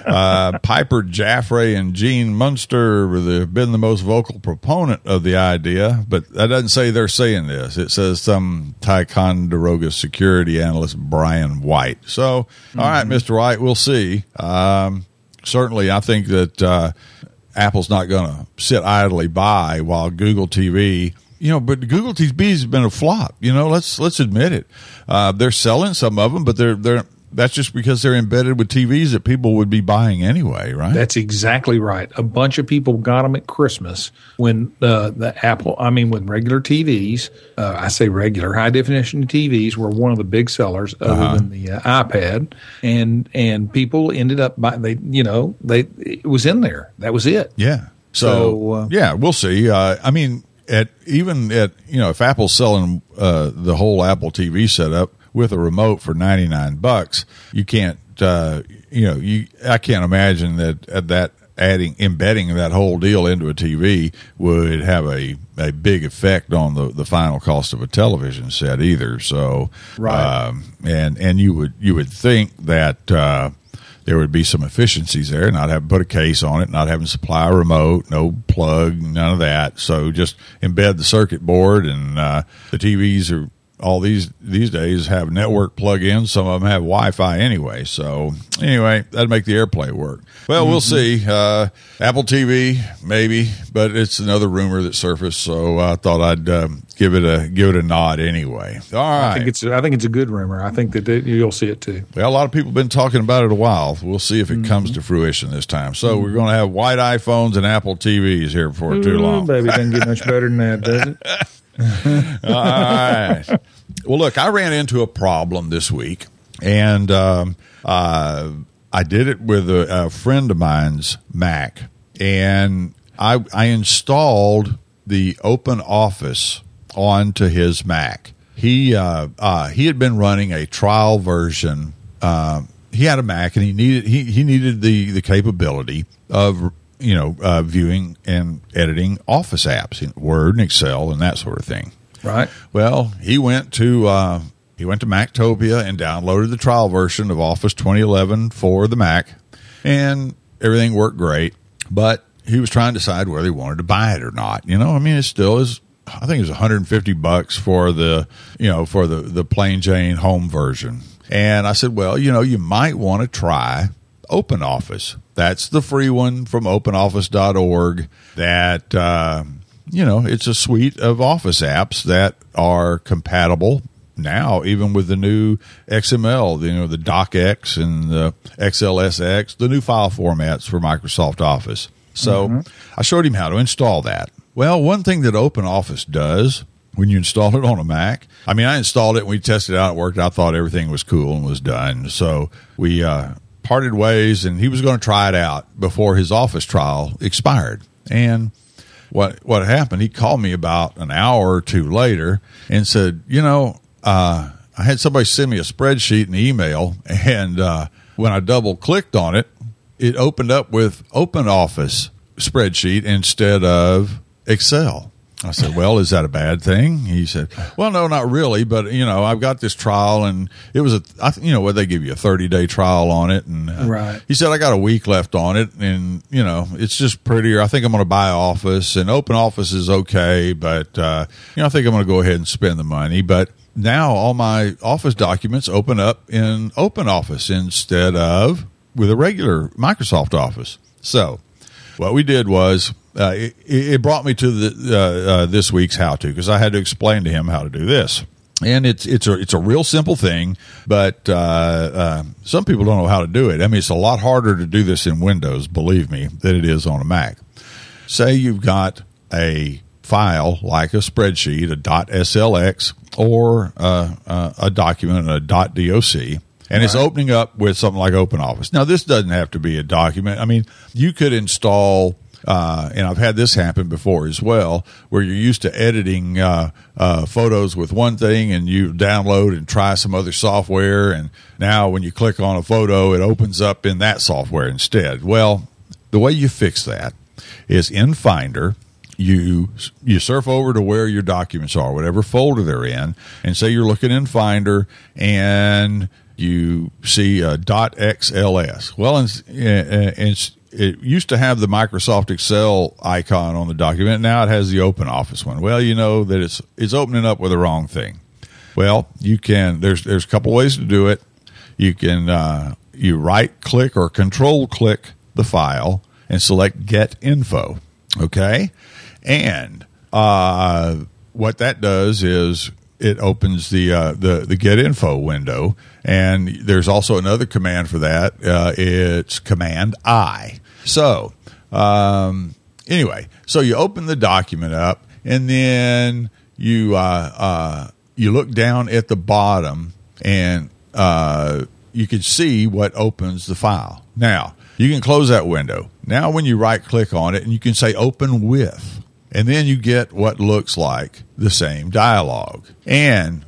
uh, Piper Jaffray and Gene Munster have been the most vocal proponent of the idea, but that doesn't say they're saying this. It says some Ticonderoga Security Analyst Brian White. So, mm-hmm. All right, Mister White, we'll see. Um, Certainly, I think that uh, Apple's not going to sit idly by while Google T V, you know, but Google T V has been a flop. You know, let's let's admit it. Uh, they're selling some of them, but they're they're that's just because they're embedded with T Vs that people would be buying anyway, right? That's exactly right. A bunch of people got them at Christmas when uh, the Apple, I mean, when regular T Vs, uh, I say regular, high definition T Vs were one of the big sellers other uh-huh. than the uh, iPad, and and people ended up buying. They, you know, they it was in there. That was it. Yeah. So, so uh, yeah, we'll see. Uh, I mean, at even at you know, if Apple's selling uh, the whole Apple T V setup with a remote for ninety-nine bucks, you can't, uh, you know, you, I can't imagine that uh, that adding, embedding that whole deal into a T V would have a, a big effect on the, the final cost of a television set either. So, right. Um, and, and you would, you would think that, uh, there would be some efficiencies there, not having to put a case on it, not having to supply a remote, no plug, none of that. So just embed the circuit board, and, uh, the T Vs are, all these these days have network plug-ins. Some of them have Wi-Fi anyway. So anyway, that'd make the AirPlay work. Well, mm-hmm. We'll see. Uh, Apple T V, maybe, but it's another rumor that surfaced. So I thought I'd um, give it a give it a nod anyway. All right. I think it's I think it's a good rumor. I think that it, you'll see it too. Well, a lot of people have been talking about it a while. We'll see if it mm-hmm. comes to fruition this time. So mm-hmm. we're going to have white iPhones and Apple T Vs here before Ooh, too long. Baby, doesn't get much better than that, does it? All right. Well, look, I ran into a problem this week, and um, uh, I did it with a, a friend of mine's Mac, and I, I installed the Open Office onto his Mac. He uh, uh, he had been running a trial version. Uh, he had a Mac, and he needed he, he needed the, the capability of you know, uh, viewing and editing Office apps, in Word and Excel and that sort of thing. Right. Well, he went to uh, he went to Mactopia and downloaded the trial version of Office twenty eleven for the Mac, and everything worked great. But he was trying to decide whether he wanted to buy it or not. You know, I mean, it still is. I think it was one hundred fifty bucks for the you know for the the plain Jane home version. And I said, well, you know, you might want to try OpenOffice. That's the free one from open office dot org that, uh, you know, it's a suite of Office apps that are compatible now, even with the new X M L, you know, the DocX and the X L S X, the new file formats for Microsoft Office. So mm-hmm. I showed him how to install that. Well, one thing that OpenOffice does when you install it on a Mac, I mean, I installed it and we tested it out. It worked. I thought everything was cool and was done. So we uh, parted ways, and he was going to try it out before his Office trial expired. And what what happened, he called me about an hour or two later and said, you know, uh, I had somebody send me a spreadsheet and email, and uh, when I double-clicked on it, it opened up with OpenOffice spreadsheet instead of Excel. I said, well, is that a bad thing? He said, well, no, not really. But, you know, I've got this trial, and it was a, I, you know, what they give you a thirty day trial on it. And uh, right. He said, I got a week left on it. And, you know, it's just prettier. I think I'm going to buy Office, and OpenOffice is okay. But, uh, you know, I think I'm going to go ahead and spend the money. But now all my Office documents open up in OpenOffice instead of with a regular Microsoft Office. So what we did was, Uh, it, it brought me to the uh, uh, this week's how-to, because I had to explain to him how to do this, and it's it's a it's a real simple thing, but uh, uh, some people don't know how to do it. I mean, it's a lot harder to do this in Windows, believe me, than it is on a Mac. Say you've got a file like a spreadsheet, a .slx, or uh, uh, a document, a .doc, and it's right. opening up with something like OpenOffice. Now, this doesn't have to be a document. I mean, you could install. Uh, and I've had this happen before as well, where you're used to editing uh, uh, photos with one thing, and you download and try some other software, and now when you click on a photo, it opens up in that software instead. Well, the way you fix that is in Finder. You you surf over to where your documents are, whatever folder they're in, and say you're looking in Finder, and you see a .xls. Well, and, and it used to have the Microsoft Excel icon on the document. Now it has the OpenOffice one. Well, you know that it's it's opening up with the wrong thing. Well, you can. There's there's a couple ways to do it. You can uh, you right click or control click the file and select Get Info. Okay, and uh, what that does is it opens the uh, the the Get Info window, and there's also another command for that. Uh, it's Command I. So um, anyway, so you open the document up, and then you uh, uh, you look down at the bottom, and uh, you can see what opens the file. Now you can close that window. Now when you right click on it, and you can say Open With. And then you get what looks like the same dialogue. And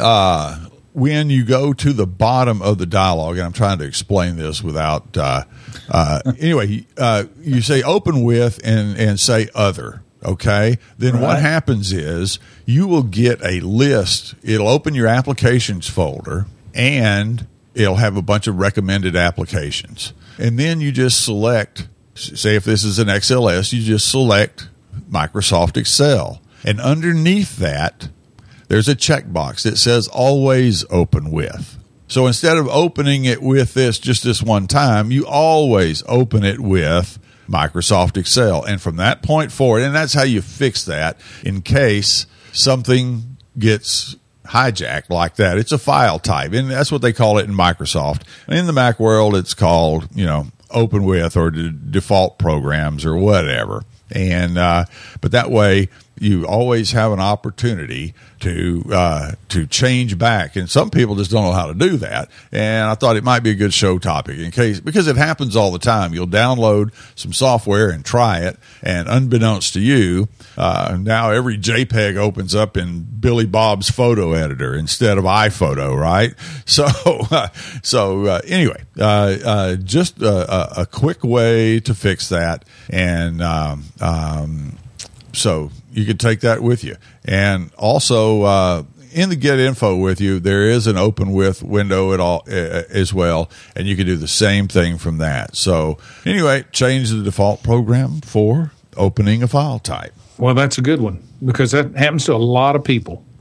uh, when you go to the bottom of the dialogue, and I'm trying to explain this without, uh, uh, anyway, uh, you say open with and, and say other, okay? Then right. What happens is you will get a list. It'll open your applications folder, and it'll have a bunch of recommended applications. And then you just select, say if this is an X L S, you just select Microsoft Excel. And underneath that, there's a checkbox that says always open with. So instead of opening it with this just this one time, you always open it with Microsoft Excel. And from that point forward, and that's how you fix that in case something gets hijacked like that. It's a file type, and that's what they call it in Microsoft. In the Mac world, it's called, you know, open with or d- default programs or whatever. And uh, but that way you always have an opportunity to uh, to change back. And some people just don't know how to do that. And I thought it might be a good show topic in case, because it happens all the time. You'll download some software and try it, and unbeknownst to you, uh, now every JPEG opens up in Billy Bob's photo editor instead of iPhoto, right? So uh, so uh, anyway, uh, uh, just a, a quick way to fix that. And um, um, so you can take that with you. And also uh, in the Get Info with you, there is an open with window at all uh, as well, and you can do the same thing from that. So anyway, change the default program for opening a file type. Well, that's a good one, because that happens to a lot of people.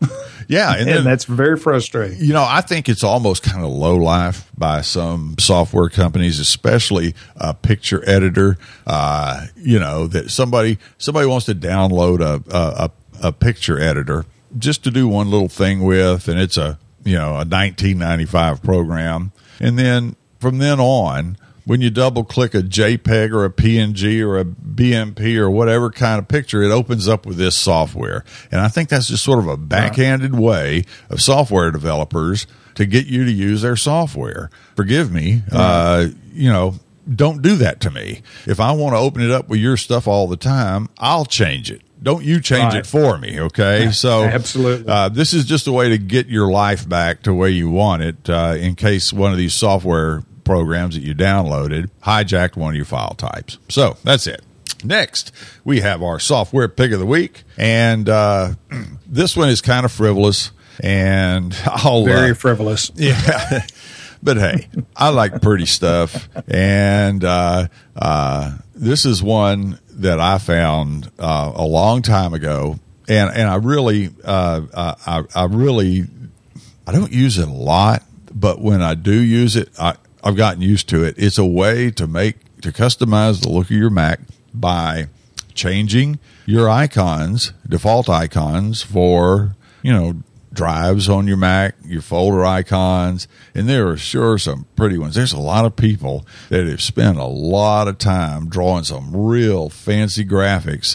Yeah, and, and then, that's very frustrating. You know, I think it's almost kind of low life by some software companies, especially a picture editor. Uh, you know, that somebody somebody wants to download a, a a picture editor just to do one little thing with, and it's a you know a nineteen ninety-five program, and then from then on, when you double click a JPEG or a P N G or a B M P or whatever kind of picture, it opens up with this software. And I think that's just sort of a backhanded way of software developers to get you to use their software. Forgive me, uh, you know, don't do that to me. If I want to open it up with your stuff all the time, I'll change it. Don't you change right. it for me, okay? So absolutely, uh, this is just a way to get your life back to the way you want it uh, in case one of these software programs that you downloaded hijacked one of your file types. So that's it. Next, we have our software pick of the week, and uh, this one is kind of frivolous, and I'll very uh, frivolous. Yeah, but hey, I like pretty stuff, and uh, uh, this is one that I found uh, a long time ago, and and I really, uh, I, I really, I don't use it a lot, but when I do use it, I I've gotten used to it. It's a way to make to customize the look of your Mac by changing your icons, default icons for, you know, drives on your Mac, your folder icons, and there are sure some pretty ones. There's a lot of people that have spent a lot of time drawing some real fancy graphics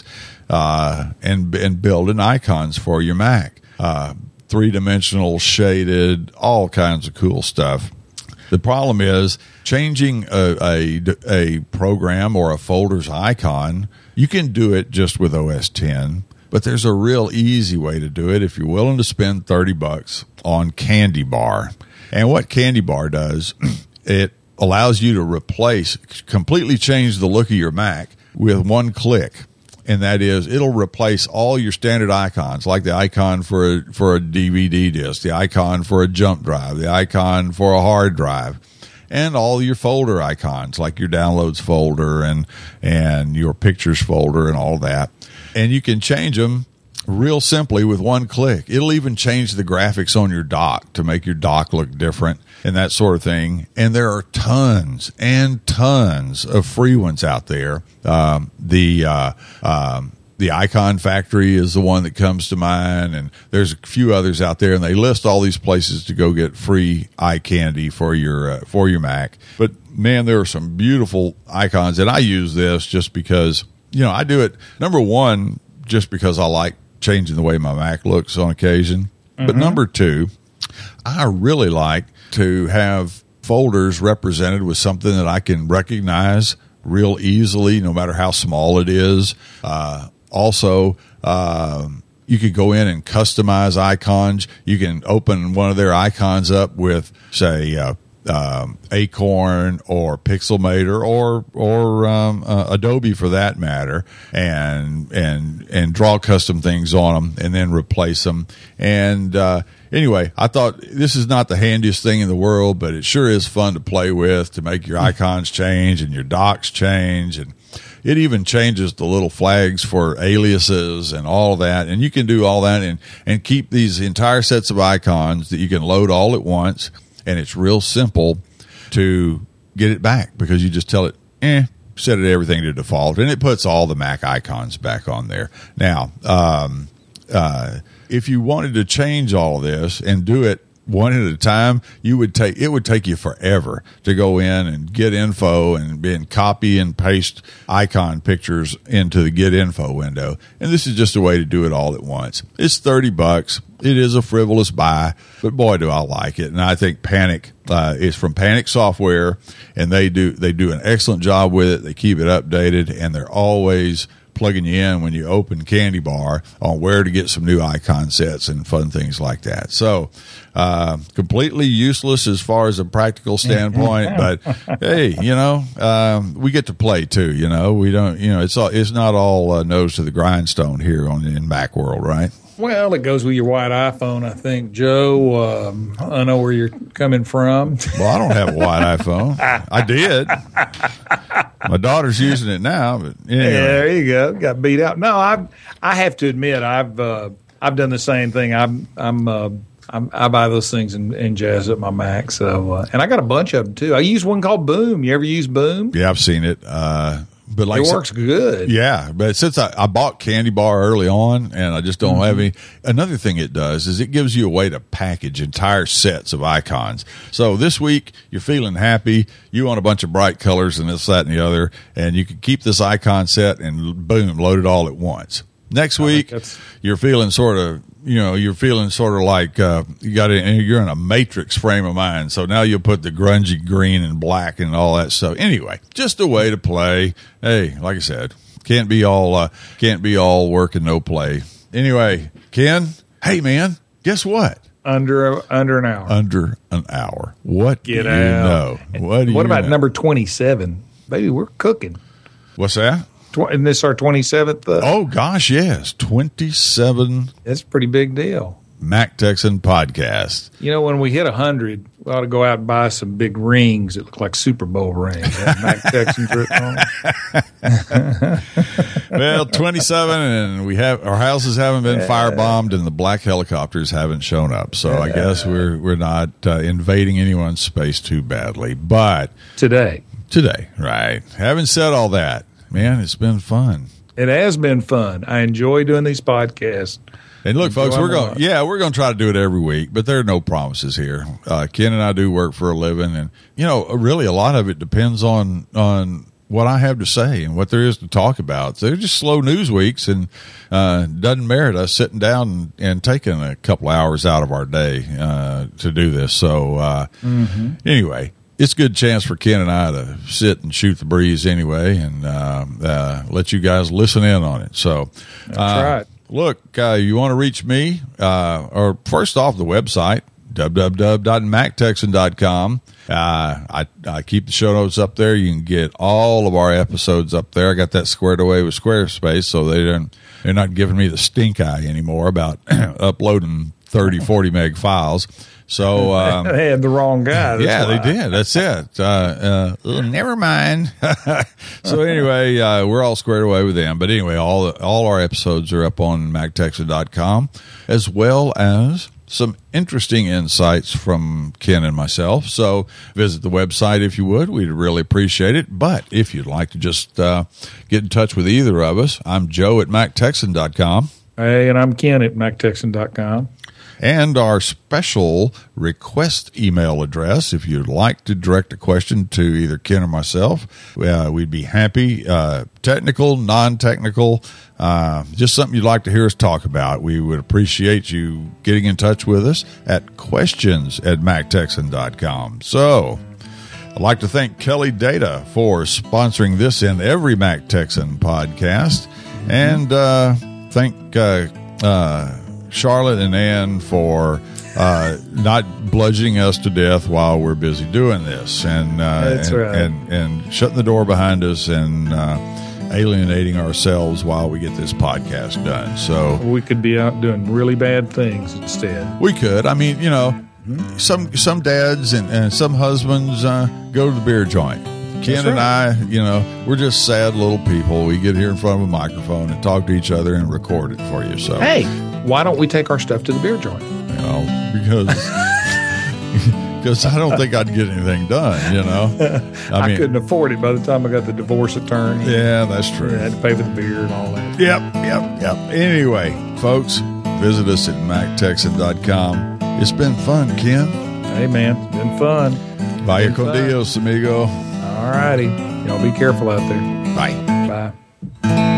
uh, and and building icons for your Mac. Uh, three-dimensional, shaded, all kinds of cool stuff. The problem is changing a, a, a program or a folder's icon. You can do it just with O S ten, but there's a real easy way to do it if you're willing to spend thirty bucks on Candy Bar. And what Candy Bar does, it allows you to replace, completely change the look of your Mac with one click. And that is, it'll replace all your standard icons, like the icon for a, for a D V D disc, the icon for a jump drive, the icon for a hard drive, and all your folder icons, like your downloads folder and and your pictures folder and all that. And you can change them real simply with one click. It'll even change the graphics on your dock to make your dock look different and that sort of thing. And there are tons and tons of free ones out there. Um, the uh, um, the Icon Factory is the one that comes to mind, and there's a few others out there, and they list all these places to go get free eye candy for your uh, for your Mac. But man, there are some beautiful icons, and I use this just because, you know, I do it, number one, just because I like changing the way my Mac looks on occasion. Mm-hmm. But number two, I really like to have folders represented with something that I can recognize real easily, no matter how small it is. Uh, also, uh, you could go in and customize icons. You can open one of their icons up with, say, uh, um, Acorn or Pixelmator or or um, uh, Adobe for that matter, and and and draw custom things on them and then replace them. And uh, anyway, I thought this is not the handiest thing in the world, but it sure is fun to play with, to make your icons change and your docks change, and it even changes the little flags for aliases and all that. And you can do all that and and keep these entire sets of icons that you can load all at once. And it's real simple to get it back because you just tell it, eh, set it everything to default, and it puts all the Mac icons back on there. Now, um, uh, if you wanted to change all of this and do it one at a time, you would take it would take you forever to go in and get info and then copy and paste icon pictures into the get info window. And this is just a way to do it all at once. It's thirty bucks. It is a frivolous buy, but boy, do I like it. And I think Panic uh, is from Panic Software, and they do they do an excellent job with it. They keep it updated, and they're always plugging you in when you open Candy Bar on where to get some new icon sets and fun things like that. So uh, completely useless as far as a practical standpoint, but hey, you know, um, we get to play too. You know, we don't. You know, it's all, it's not all uh, nose to the grindstone here on in Macworld, right? Well, it goes with your white iPhone, I think, Joe. Um, I know where you're coming from. Well, I don't have a white iPhone. I did. My daughter's using it now, but anyway. Yeah, there you go. Got beat out. No, I I have to admit, I've uh, I've done the same thing. I'm I'm. Uh, I'm, I buy those things and, and jazz up my Mac. So, uh, and I got a bunch of them too. I use one called Boom. You ever use Boom? Yeah, I've seen it. Uh, but like it works good. Yeah, but since I, I bought Candy Bar early on, and I just don't mm-hmm. have any. Another thing it does is it gives you a way to package entire sets of icons. So this week you're feeling happy, you want a bunch of bright colors and this, that, and the other, and you can keep this icon set and boom, load it all at once. Next week you're feeling sort of. You know, you're feeling sort of like uh, you got it. You're in a matrix frame of mind. So now you'll put the grungy green and black and all that stuff. Anyway, just a way to play. Hey, like I said, can't be all uh, can't be all work and no play. Anyway, Ken. Hey, man, guess what? Under a, under an hour. Under an hour. What Get do out. you know? What do what you about know? number twenty-seven? Baby, we're cooking. What's that? Isn't this our twenty-seventh? Uh, oh, gosh, yes. twenty-seven. That's a pretty big deal. Mac Texan podcast. You know, when we hit one hundred, we ought to go out and buy some big rings that look like Super Bowl rings. Mac Texans written on them. Well, twenty-seven, and we have our houses haven't been firebombed, and the black helicopters haven't shown up. So I guess we're we're not uh, invading anyone's space too badly. But today, today, right? Having said all that, man, it's been fun. It has been fun. I enjoy doing these podcasts. And look, folks, we're going. Yeah, we're going to try to do it every week, but there are no promises here. Uh, Ken and I do work for a living, and you know, really, a lot of it depends on on what I have to say and what there is to talk about. So they're just slow news weeks, and uh, doesn't merit us sitting down and, and taking a couple hours out of our day uh, to do this. So uh, mm-hmm. anyway. It's a good chance for Ken and I to sit and shoot the breeze anyway, and uh, uh, let you guys listen in on it. So, that's uh, right. Look, uh, you want to reach me, uh, or first off, the website, w w w dot mac texan dot com. Uh, I, I keep the show notes up there. You can get all of our episodes up there. I got that squared away with Squarespace, so they don't, they're not giving me the stink eye anymore about uploading thirty, forty meg files. So um, they had the wrong guy. Yeah, why. they did. That's it. Uh, uh, never mind. So anyway, uh, we're all squared away with them. But anyway, all all our episodes are up on mac texan dot com, as well as some interesting insights from Ken and myself. So visit the website if you would. We'd really appreciate it. But if you'd like to just uh, get in touch with either of us, I'm Joe at mac texan dot com. Hey, and I'm Ken at mac texan dot com. And our special request email address, if you'd like to direct a question to either Ken or myself, uh, we'd be happy. Uh, technical, non-technical, uh, just something you'd like to hear us talk about. We would appreciate you getting in touch with us at questions at mac texan dot com. So, I'd like to thank Kelly Data for sponsoring this and every Mac Texan podcast. And uh, thank uh, uh, Charlotte and Ann for uh, not bludgeoning us to death while we're busy doing this, and uh, That's and, right. and and shutting the door behind us and uh, alienating ourselves while we get this podcast done. So we could be out doing really bad things instead. We could. I mean, you know, some some dads and, and some husbands uh, go to the beer joint. Ken That's and right. I, you know, we're just sad little people. We get here in front of a microphone and talk to each other and record it for you. So, Hey, why don't we take our stuff to the beer joint? you know, because because I don't think I'd get anything done. You know, I, I mean, couldn't afford it by the time I got the divorce attorney. yeah, that's true. I had to pay for the beer and all that. Yep, yep, yep. Anyway, folks, visit us at mac texan dot com. It's been fun, Ken. Hey, man, it's been fun. Vaya Been con fun. Dios, amigo. All righty. Y'all be careful out there. Bye. Bye.